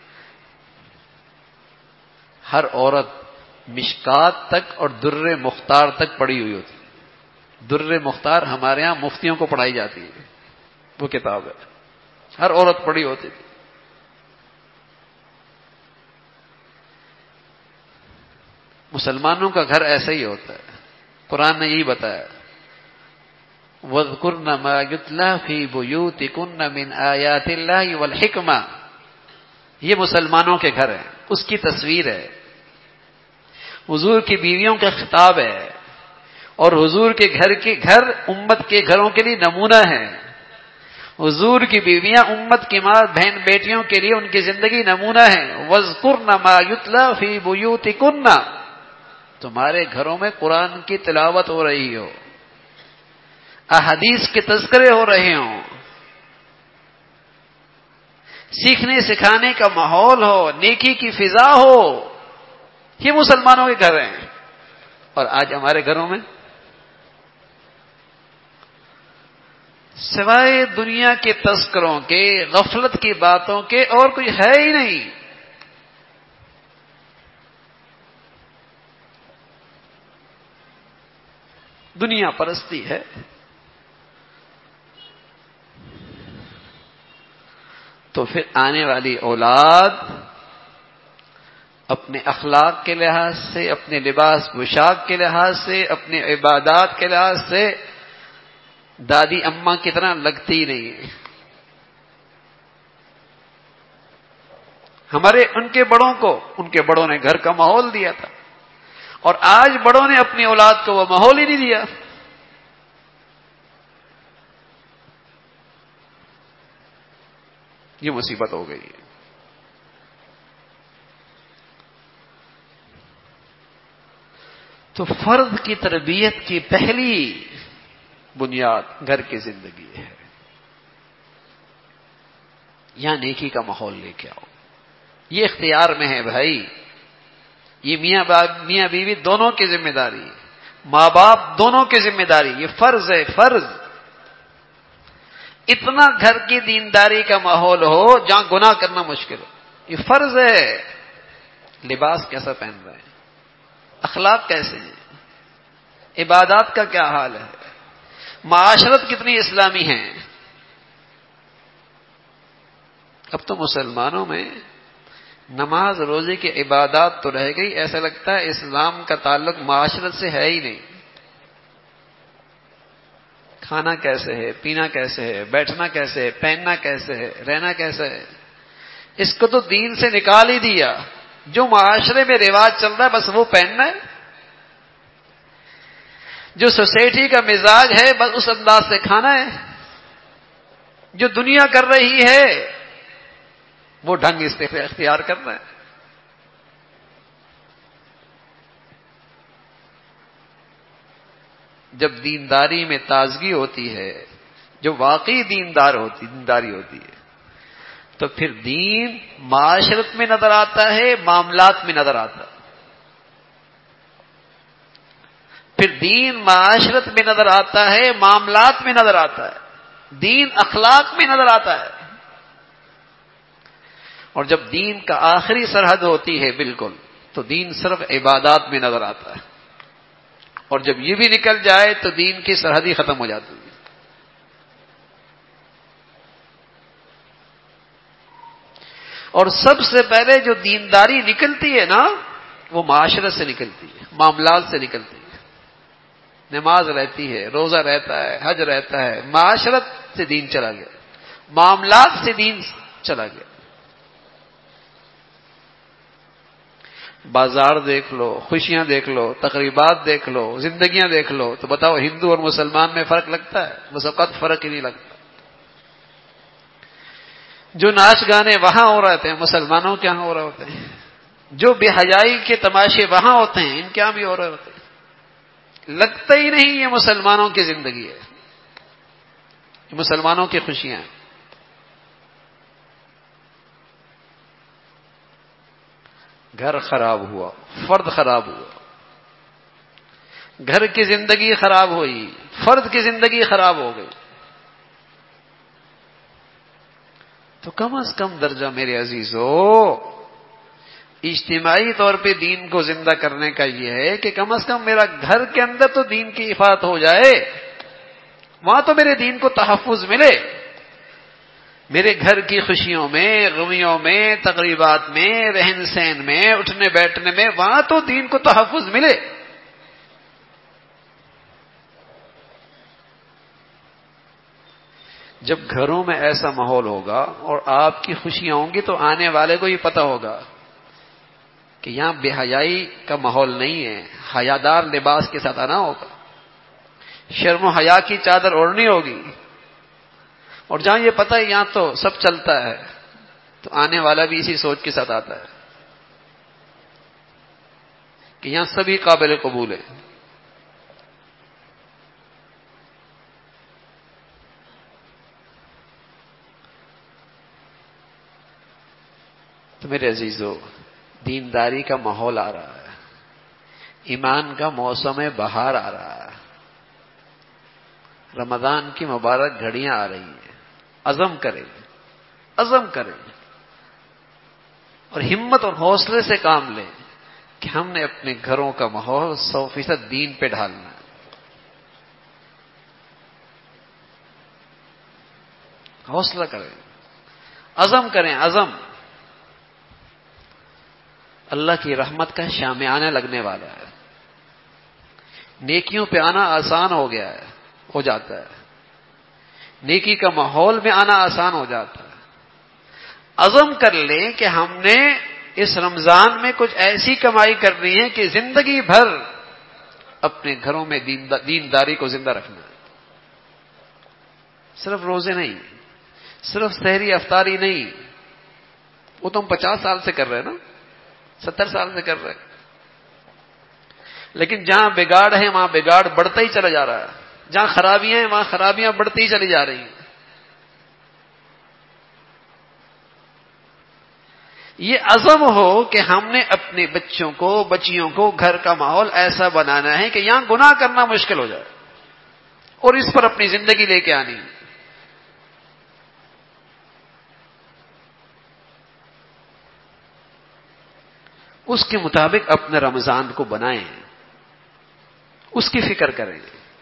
ہر عورت مشکات تک اور در مختار تک پڑھی ہوئی ہوتی۔ در مختار ہمارے ہاں مفتیوں کو پڑھائی جاتی ہے، وہ کتاب ہے، ہر عورت پڑھی ہوتی تھی۔ مسلمانوں کا گھر ایسا ہی ہوتا ہے، قرآن نے یہی بتایا، وَاذْكُرْنَ مَا يُتْلَى فِي بُيُوتِكُنَّ مِنْ آيَاتِ اللَّهِ وَالْحِكْمَةِ۔ یہ مسلمانوں کے گھر ہیں، اس کی تصویر ہے، حضور کی بیویوں کا خطاب ہے، اور حضور کے گھر کے گھر امت کے گھروں کے لیے نمونہ ہے۔ حضور کی بیویاں امت کی ماں بہن بیٹیوں کے لیے ان کی زندگی نمونہ ہے۔ وَاذْكُرْنَ مَا يُتْلَى فِي بُيُوتِكُنَّ، تمہارے گھروں میں قرآن کی تلاوت ہو رہی ہو، احادیث کے تذکرے ہو رہے ہوں، سیکھنے سکھانے کا ماحول ہو، نیکی کی فضا ہو، یہ مسلمانوں کے گھر ہیں۔ اور آج ہمارے گھروں میں سوائے دنیا کے تذکروں کے، غفلت کی باتوں کے اور کوئی ہے ہی نہیں۔ دنیا پرستی ہے۔ تو پھر آنے والی اولاد اپنے اخلاق کے لحاظ سے، اپنے لباس پوشاک کے لحاظ سے، اپنے عبادات کے لحاظ سے دادی اماں کی طرح لگتی نہیں ہے۔ ہمارے ان کے بڑوں کو ان کے بڑوں نے گھر کا ماحول دیا تھا، اور آج بڑوں نے اپنی اولاد کو وہ ماحول ہی نہیں دیا۔ یہ مصیبت ہو گئی ہے۔ تو فرد کی تربیت کی پہلی بنیاد گھر کی زندگی ہے۔ یہاں نیکی کا ماحول لے کے آؤ، یہ اختیار میں ہے بھائی، یہ میاں باپ میاں بیوی دونوں کی ذمہ داری ہے، ماں باپ دونوں کی ذمہ داری، یہ فرض ہے، فرض۔ اتنا گھر کی دینداری کا ماحول ہو جہاں گناہ کرنا مشکل ہو. یہ فرض ہے. لباس کیسا پہن رہے ہیں, اخلاق کیسے ہیں, عبادات کا کیا حال ہے, معاشرت کتنی اسلامی ہے. اب تو مسلمانوں میں نماز روزے کی عبادات تو رہ گئی, ایسا لگتا ہے اسلام کا تعلق معاشرت سے ہے ہی نہیں. کھانا کیسے ہے, پینا کیسے ہے, بیٹھنا کیسے ہے, پہننا کیسے ہے, رہنا کیسے ہے, اس کو تو دین سے نکال ہی دیا. جو معاشرے میں رواج چل رہا ہے بس وہ پہننا ہے. جو سوسائٹی کا مزاج ہے بس اس انداز سے کھانا ہے. جو دنیا کر رہی ہے وہ ڈھنگ اس پہ اختیار کرنا ہے. جب دینداری میں تازگی ہوتی ہے, جو واقعی دیندار ہوتی دینداری ہوتی ہے, تو پھر دین معاشرت میں نظر آتا ہے, معاملات میں نظر آتا ہے. پھر دین معاشرت میں نظر آتا ہے, معاملات میں نظر آتا ہے. دین اخلاق میں نظر آتا ہے. اور جب دین کا آخری سرحد ہوتی ہے بالکل, تو دین صرف عبادات میں نظر آتا ہے. اور جب یہ بھی نکل جائے تو دین کی سرحد ہی ختم ہو جاتی ہے. اور سب سے پہلے جو دینداری نکلتی ہے نا, وہ معاشرت سے نکلتی ہے, معاملات سے نکلتی ہے. نماز رہتی ہے, روزہ رہتا ہے, حج رہتا ہے, معاشرت سے دین چلا گیا, معاملات سے دین چلا گیا. بازار دیکھ لو, خوشیاں دیکھ لو, تقریبات دیکھ لو, زندگیاں دیکھ لو, تو بتاؤ ہندو اور مسلمان میں فرق لگتا ہے؟ بس اوقات فرق ہی نہیں لگتا. جو ناچ گانے وہاں ہو رہے تھے مسلمانوں کے یہاں ہو رہے ہوتے ہیں. جو بے حیائی کے تماشے وہاں ہوتے ہیں ان کے یہاں بھی ہو رہے ہوتے ہیں. لگتا ہی نہیں یہ مسلمانوں کی زندگی ہے, یہ مسلمانوں کی خوشیاں ہیں. گھر خراب ہوا, فرد خراب ہوا, گھر کی زندگی خراب ہوئی, فرد کی زندگی خراب ہو گئی. تو کم از کم درجہ میرے عزیزو اجتماعی طور پہ دین کو زندہ کرنے کا یہ ہے کہ کم از کم میرا گھر کے اندر تو دین کی افاعت ہو جائے, وہاں تو میرے دین کو تحفظ ملے. میرے گھر کی خوشیوں میں, غمیوں میں, تقریبات میں, رہن سہن میں, اٹھنے بیٹھنے میں, وہاں تو دین کو تحفظ ملے. جب گھروں میں ایسا ماحول ہوگا اور آپ کی خوشیاں ہوں گی تو آنے والے کو یہ پتہ ہوگا کہ یہاں بے حیائی کا ماحول نہیں ہے, حیادار لباس کے ساتھ آنا ہوگا, شرم و حیا کی چادر اوڑھنی ہوگی. اور جہاں یہ پتہ ہے یہاں تو سب چلتا ہے, تو آنے والا بھی اسی سوچ کے ساتھ آتا ہے کہ یہاں سبھی قابل قبول ہے. تو میرے عزیزو, دینداری کا ماحول آ رہا ہے, ایمان کا موسم بہار آ رہا ہے, رمضان کی مبارک گھڑیاں آ رہی ہیں. عزم کریں, عزم کریں اور ہمت اور حوصلے سے کام لیں کہ ہم نے اپنے گھروں کا ماحول سو فیصد دین پہ ڈھالنا ہے. حوصلہ کریں, عزم کریں, عزم. اللہ کی رحمت کا شامیانہ لگنے والا ہے. نیکیوں پہ آنا آسان ہو گیا ہے, ہو جاتا ہے. نیکی کا ماحول میں آنا آسان ہو جاتا ہے. عزم کر لیں کہ ہم نے اس رمضان میں کچھ ایسی کمائی کرنی ہے کہ زندگی بھر اپنے گھروں میں دینداری کو زندہ رکھنا ہے. صرف روزے نہیں, صرف سحری افطاری نہیں, وہ تو ہم پچاس سال سے کر رہے ہیں نا, ستر سال سے کر رہے ہیں. لیکن جہاں بگاڑ ہے وہاں بگاڑ بڑھتا ہی چلا جا رہا ہے, جہاں خرابیاں ہیں وہاں خرابیاں بڑھتی ہی چلی جا رہی ہیں. یہ عزم ہو کہ ہم نے اپنے بچوں کو, بچیوں کو گھر کا ماحول ایسا بنانا ہے کہ یہاں گناہ کرنا مشکل ہو جائے, اور اس پر اپنی زندگی لے کے آنی. اس کے مطابق اپنے رمضان کو بنائیں، اس کی فکر کریں.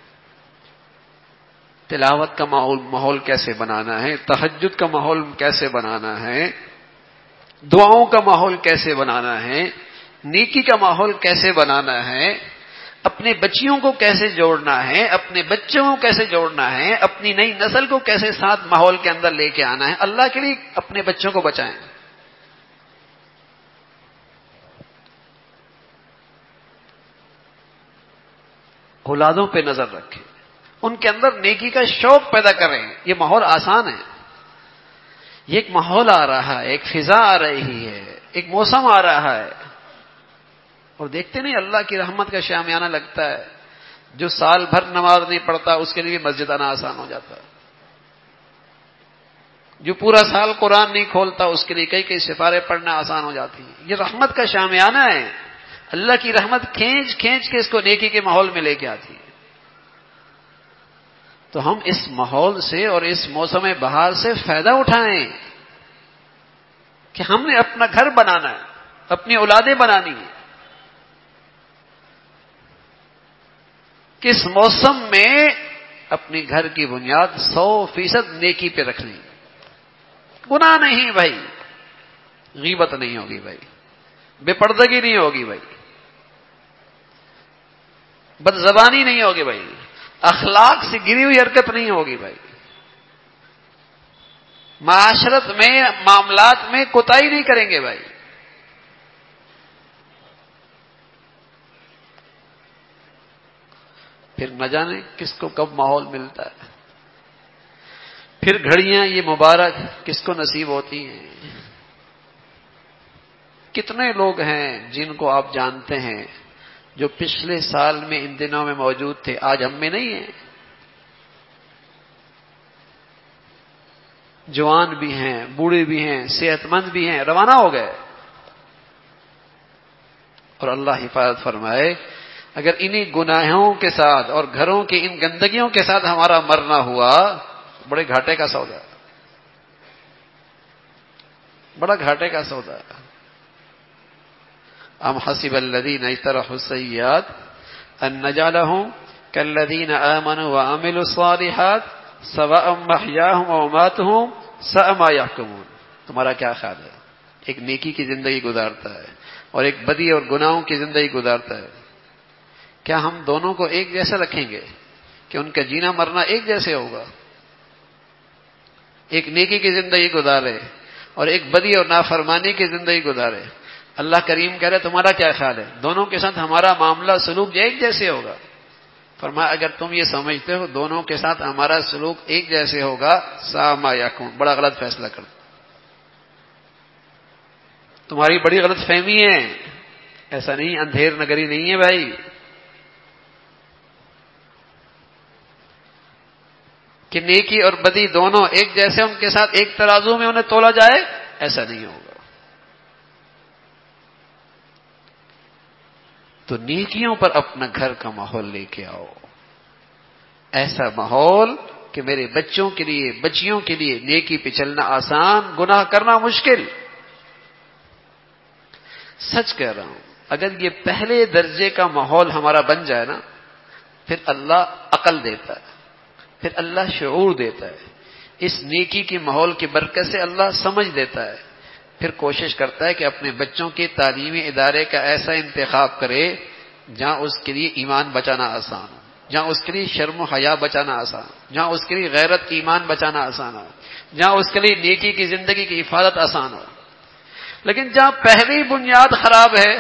تلاوت کا ماحول ماحول کیسے بنانا ہے، تہجد کا ماحول کیسے بنانا ہے، دعاؤں کا ماحول کیسے بنانا ہے، نیکی کا ماحول کیسے بنانا ہے، اپنے بچیوں کو کیسے جوڑنا ہے، اپنے بچوں کو کیسے جوڑنا ہے، اپنی نئی نسل کو کیسے ساتھ ماحول کے اندر لے کے آنا ہے. اللہ کے لیے اپنے بچوں کو بچائیں. اولادوں پہ نظر رکھیں، ان کے اندر نیکی کا شوق پیدا کریں. یہ ماحول آسان ہے، یہ ایک ماحول آ رہا ہے، ایک فضا آ رہی ہے، ایک موسم آ رہا ہے. اور دیکھتے نہیں اللہ کی رحمت کا شامیانہ لگتا ہے. جو سال بھر نماز نہیں پڑھتا اس کے لیے مسجد آنا آسان ہو جاتا ہے. جو پورا سال قرآن نہیں کھولتا اس کے لیے کئی کئی سپارے پڑھنا آسان ہو جاتی ہیں. یہ رحمت کا شامیانہ ہے. اللہ کی رحمت کھینچ کھینچ کے اس کو نیکی کے ماحول میں لے کے آتی ہے. تو ہم اس ماحول سے اور اس موسم بہار سے فائدہ اٹھائیں کہ ہم نے اپنا گھر بنانا ہے، اپنی اولادیں بنانی ہیں. کس موسم میں اپنی گھر کی بنیاد سو فیصد نیکی پہ رکھنی. گناہ نہیں بھائی، غیبت نہیں ہوگی بھائی، بے پردگی نہیں ہوگی بھائی، بد زبانی نہیں ہوگی بھائی، اخلاق سے گری ہوئی حرکت نہیں ہوگی بھائی، معاشرت میں معاملات میں کوتاہی نہیں کریں گے بھائی. پھر نہ جانے کس کو کب ماحول ملتا ہے، پھر گھڑیاں یہ مبارک کس کو نصیب ہوتی ہیں. کتنے لوگ ہیں جن کو آپ جانتے ہیں جو پچھلے سال میں ان دنوں میں موجود تھے، آج ہم میں نہیں ہیں. جوان بھی ہیں، بوڑھے بھی ہیں، صحت مند بھی ہیں، روانہ ہو گئے. اور اللہ حفاظت فرمائے، اگر انہی گناہوں کے ساتھ اور گھروں کی ان گندگیوں کے ساتھ ہمارا مرنا ہوا، بڑے گھاٹے کا سودا، بڑا گھاٹے کا سودا. ام حسب الذین اجترحوا السیئات ان نجعلهم كالذین آمنوا وعملوا الصالحات سواء محیاهم ومماتهم ساء ما يحکمون. تمہارا کیا خیال ہے؟ ایک نیکی کی زندگی گزارتا ہے اور ایک بدی اور گناہوں کی زندگی گزارتا ہے. کیا ہم دونوں کو ایک جیسا رکھیں گے کہ ان کا جینا مرنا ایک جیسے ہوگا؟ ایک نیکی کی زندگی گزارے اور ایک بدی اور نافرمانی کی زندگی گزارے. اللہ کریم کہہ رہے تمہارا کیا خیال ہے؟ دونوں کے ساتھ ہمارا معاملہ سلوک ایک جیسے ہوگا؟ فرمایا اگر تم یہ سمجھتے ہو دونوں کے ساتھ ہمارا سلوک ایک جیسے ہوگا، ساء ما یحکمون، بڑا غلط فیصلہ کر، تمہاری بڑی غلط فہمی ہے. ایسا نہیں، اندھیر نگری نہیں ہے بھائی. کہ نیکی اور بدی دونوں ایک جیسے ان کے ساتھ ایک ترازو میں انہیں تولا جائے، ایسا نہیں ہوگا. تو نیکیوں پر اپنا گھر کا ماحول لے کے آؤ. ایسا ماحول کہ میرے بچوں کے لیے، بچیوں کے لیے نیکی پہ چلنا آسان، گناہ کرنا مشکل. سچ کہہ رہا ہوں، اگر یہ پہلے درجے کا ماحول ہمارا بن جائے نا، پھر اللہ عقل دیتا ہے، پھر اللہ شعور دیتا ہے. اس نیکی کے ماحول کی برکت سے اللہ سمجھ دیتا ہے. پھر کوشش کرتا ہے کہ اپنے بچوں کے تعلیمی ادارے کا ایسا انتخاب کرے جہاں اس کے لیے ایمان بچانا آسان ہو، جہاں اس کے لیے شرم و حیا بچانا آسان ہو، جہاں اس کے لیے غیرت ایمان بچانا آسان ہو، جہاں اس کے لیے نیکی کی زندگی کی حفاظت آسان ہو. لیکن جہاں پہلی بنیاد خراب ہے،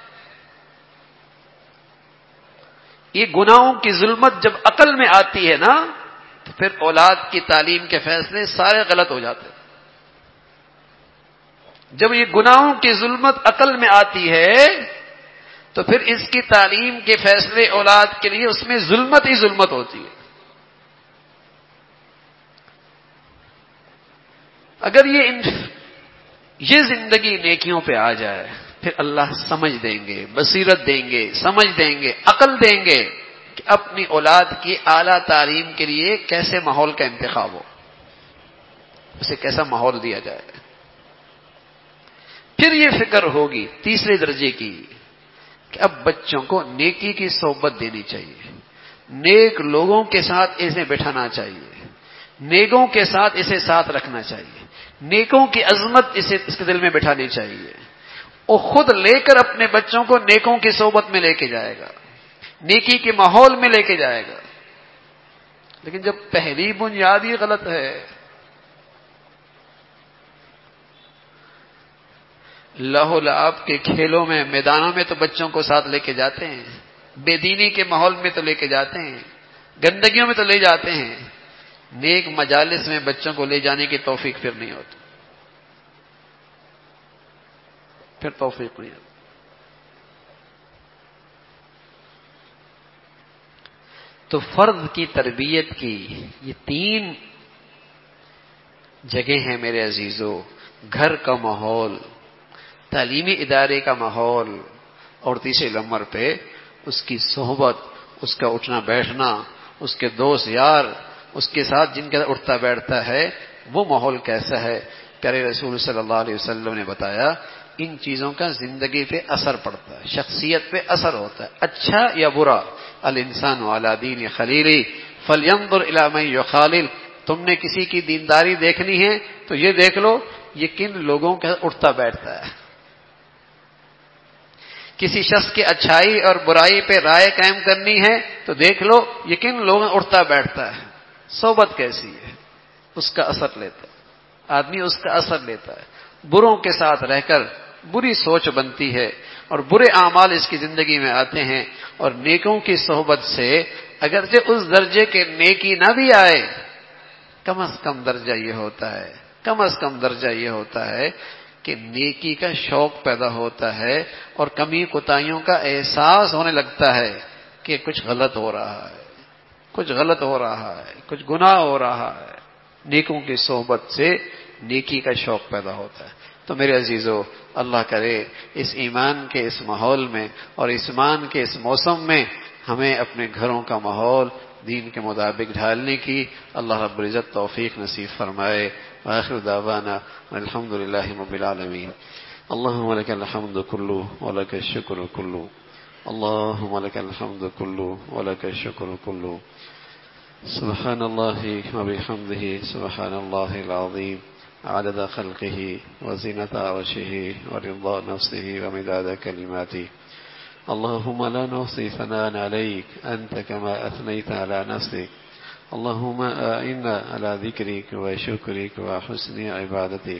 یہ گناہوں کی ظلمت جب عقل میں آتی ہے نا، تو پھر اولاد کی تعلیم کے فیصلے سارے غلط ہو جاتے ہیں. جب یہ گناہوں کی ظلمت عقل میں آتی ہے تو پھر اس کی تعلیم کے فیصلے اولاد کے لیے اس میں ظلمت ہی ظلمت ہوتی ہے. اگر یہ ان یہ زندگی نیکیوں پہ آ جائے، پھر اللہ سمجھ دیں گے، بصیرت دیں گے، سمجھ دیں گے، عقل دیں گے کہ اپنی اولاد کی اعلیٰ تعلیم کے لیے کیسے ماحول کا انتخاب ہو، اسے کیسا ماحول دیا جائے. پھر یہ فکر ہوگی تیسرے درجے کی کہ اب بچوں کو نیکی کی صحبت دینی چاہیے، نیک لوگوں کے ساتھ اسے بٹھانا چاہیے، نیکوں کے ساتھ اسے ساتھ رکھنا چاہیے، نیکوں کی عظمت اسے اس کے دل میں بٹھانی چاہیے۔ وہ خود لے کر اپنے بچوں کو نیکوں کی صحبت میں لے کے جائے گا، نیکی کے ماحول میں لے کے جائے گا۔ لیکن جب پہلی بنیاد ہی غلط ہے، لہو لعب کے کھیلوں میں میدانوں میں تو بچوں کو ساتھ لے کے جاتے ہیں، بے دینی کے ماحول میں تو لے کے جاتے ہیں، گندگیوں میں تو لے جاتے ہیں، نیک مجالس میں بچوں کو لے جانے کی توفیق پھر نہیں ہوتی، پھر توفیق نہیں ہوتی۔ تو فرد کی تربیت کی یہ تین جگہ ہیں میرے عزیزو، گھر کا ماحول، تعلیمی ادارے کا ماحول، اور تیسرے نمبر پہ اس کی صحبت، اس کا اٹھنا بیٹھنا، اس کے دوست یار، اس کے ساتھ جن کے ساتھ اٹھتا بیٹھتا ہے وہ ماحول کیسا ہے۔ پیارے رسول صلی اللہ علیہ وسلم نے بتایا ان چیزوں کا زندگی پہ اثر پڑتا ہے، شخصیت پہ اثر ہوتا ہے، اچھا یا برا۔ الانسان علی دین خلیلی فلینظر الی من یخالل۔ تم نے کسی کی دینداری دیکھنی ہے تو یہ دیکھ لو یہ کن لوگوں کے ساتھ اٹھتا بیٹھتا ہے۔ کسی شخص کی اچھائی اور برائی پہ رائے قائم کرنی ہے تو دیکھ لو یہ کن لوگوں اٹھتا بیٹھتا ہے، صحبت کیسی ہے، اس کا اثر لیتا ہے آدمی، اس کا اثر لیتا ہے۔ بروں کے ساتھ رہ کر بری سوچ بنتی ہے اور برے اعمال اس کی زندگی میں آتے ہیں، اور نیکوں کی صحبت سے اگرچہ اس درجے کے نیکی نہ بھی آئے، کم از کم درجہ یہ ہوتا ہے کم از کم درجہ یہ ہوتا ہے کہ نیکی کا شوق پیدا ہوتا ہے اور کمی کوتاہیوں کا احساس ہونے لگتا ہے کہ کچھ غلط ہو رہا ہے، کچھ غلط ہو رہا ہے، کچھ گناہ ہو رہا ہے۔ نیکوں کی صحبت سے نیکی کا شوق پیدا ہوتا ہے۔ تو میرے عزیزو، اللہ کرے اس ایمان کے اس ماحول میں اور ایمان کے اس موسم میں ہمیں اپنے گھروں کا ماحول دین کے مطابق ڈھالنے کی اللہ رب العزت توفیق نصیب فرمائے۔ وآخر دعوانا الحمد للہ رب العالمین۔ اللہم لک الحمد کلو ولک الشکر کلو، اللہم لک الحمد کلو ولک الشکر کلو، سبحان اللہ وبحمدہ، سبحان اللہ العظیم، عدد خلقہ وزینت عرشہ ورضا نفسہ ومداد کلماتہ۔ اللهم لا نحصي ثناء عليك أنت كما أثنيت على نفسك، اللهم أعنا على ذكرك وشكرك وحسن عبادتك،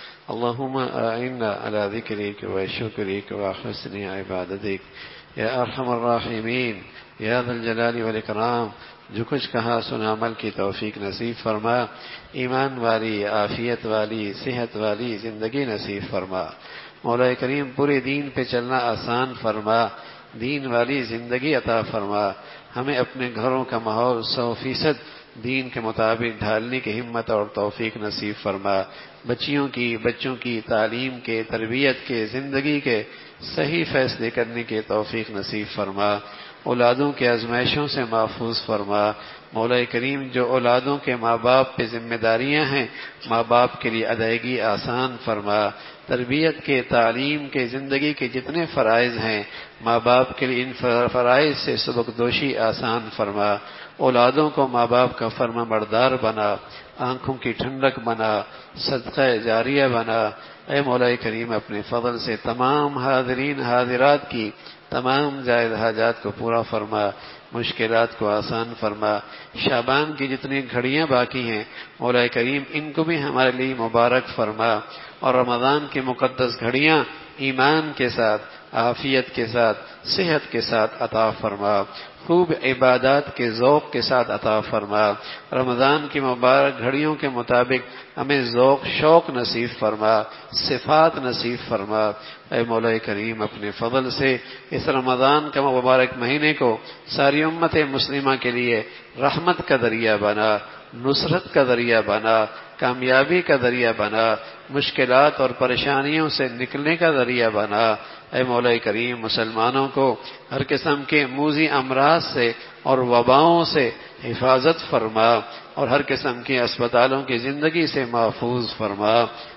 اللهم أعنا على ذكرك وشكرك وحسن عبادتك یا ارحم الراحمین، یا ذا الجلال والاکرام۔ جو کچھ کہا سنا عمل کی توفیق نصیب فرما، ایمان والی، عافیت والی، صحت والی زندگی نصیب فرما۔ مولا کریم پورے دین پہ چلنا آسان فرما، دین والی زندگی عطا فرما۔ ہمیں اپنے گھروں کا ماحول سو فیصد دین کے مطابق ڈھالنے کی ہمت اور توفیق نصیب فرما۔ بچیوں کی، بچوں کی تعلیم کے، تربیت کے، زندگی کے صحیح فیصلے کرنے کے توفیق نصیب فرما۔ اولادوں کے آزمائشوں سے محفوظ فرما۔ مولا کریم جو اولادوں کے ماں باپ پہ ذمہ داریاں ہیں، ماں باپ کے لیے ادائیگی آسان فرما۔ تربیت کے، تعلیم کے، زندگی کے جتنے فرائض ہیں ماں باپ کے لیے ان فرائض سے سبکدوشی آسان فرما۔ اولادوں کو ماں باپ کا فرما بردار بنا، آنکھوں کی ٹھنڈک بنا، صدقہ جاریہ بنا۔ اے مولا کریم اپنے فضل سے تمام حاضرین حاضرات کی تمام جائز حاجات کو پورا فرما، مشکلات کو آسان فرما۔ شعبان کی جتنی گھڑیاں باقی ہیں مولا کریم ان کو بھی ہمارے لیے مبارک فرما، اور رمضان کی مقدس گھڑیاں ایمان کے ساتھ، عافیت کے ساتھ، صحت کے ساتھ عطا فرما، خوب عبادات کے ذوق کے ساتھ عطا فرما۔ رمضان کی مبارک گھڑیوں کے مطابق ہمیں ذوق شوق نصیب فرما، صفات نصیب فرما۔ اے مولا کریم اپنے فضل سے اس رمضان کا مبارک مہینے کو ساری امت مسلمہ کے لیے رحمت کا ذریعہ بنا، نصرت کا ذریعہ بنا، کامیابی کا ذریعہ بنا، مشکلات اور پریشانیوں سے نکلنے کا ذریعہ بنا۔ اے مولا کریم مسلمانوں کو ہر قسم کے موذی امراض سے اور وباؤں سے حفاظت فرما، اور ہر قسم کے اسپتالوں کی زندگی سے محفوظ فرما۔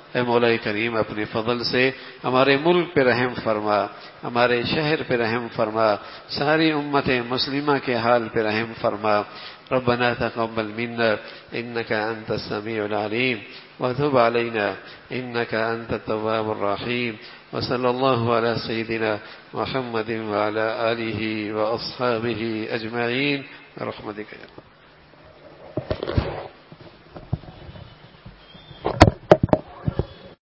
اے مولا کریم اپنے فضل سے ہمارے ملک پہ رحم فرما، ہمارے شہر پہ رحم فرما، ساری امت مسلمہ کے حال پہ رحم فرما۔ ربنا تقبل منا انك انت السميع العليم وتب علينا انك انت التواب الرحيم، وصلى الله على سيدنا محمد وعلى آله واصحابه اجمعين برحمتك يا رب۔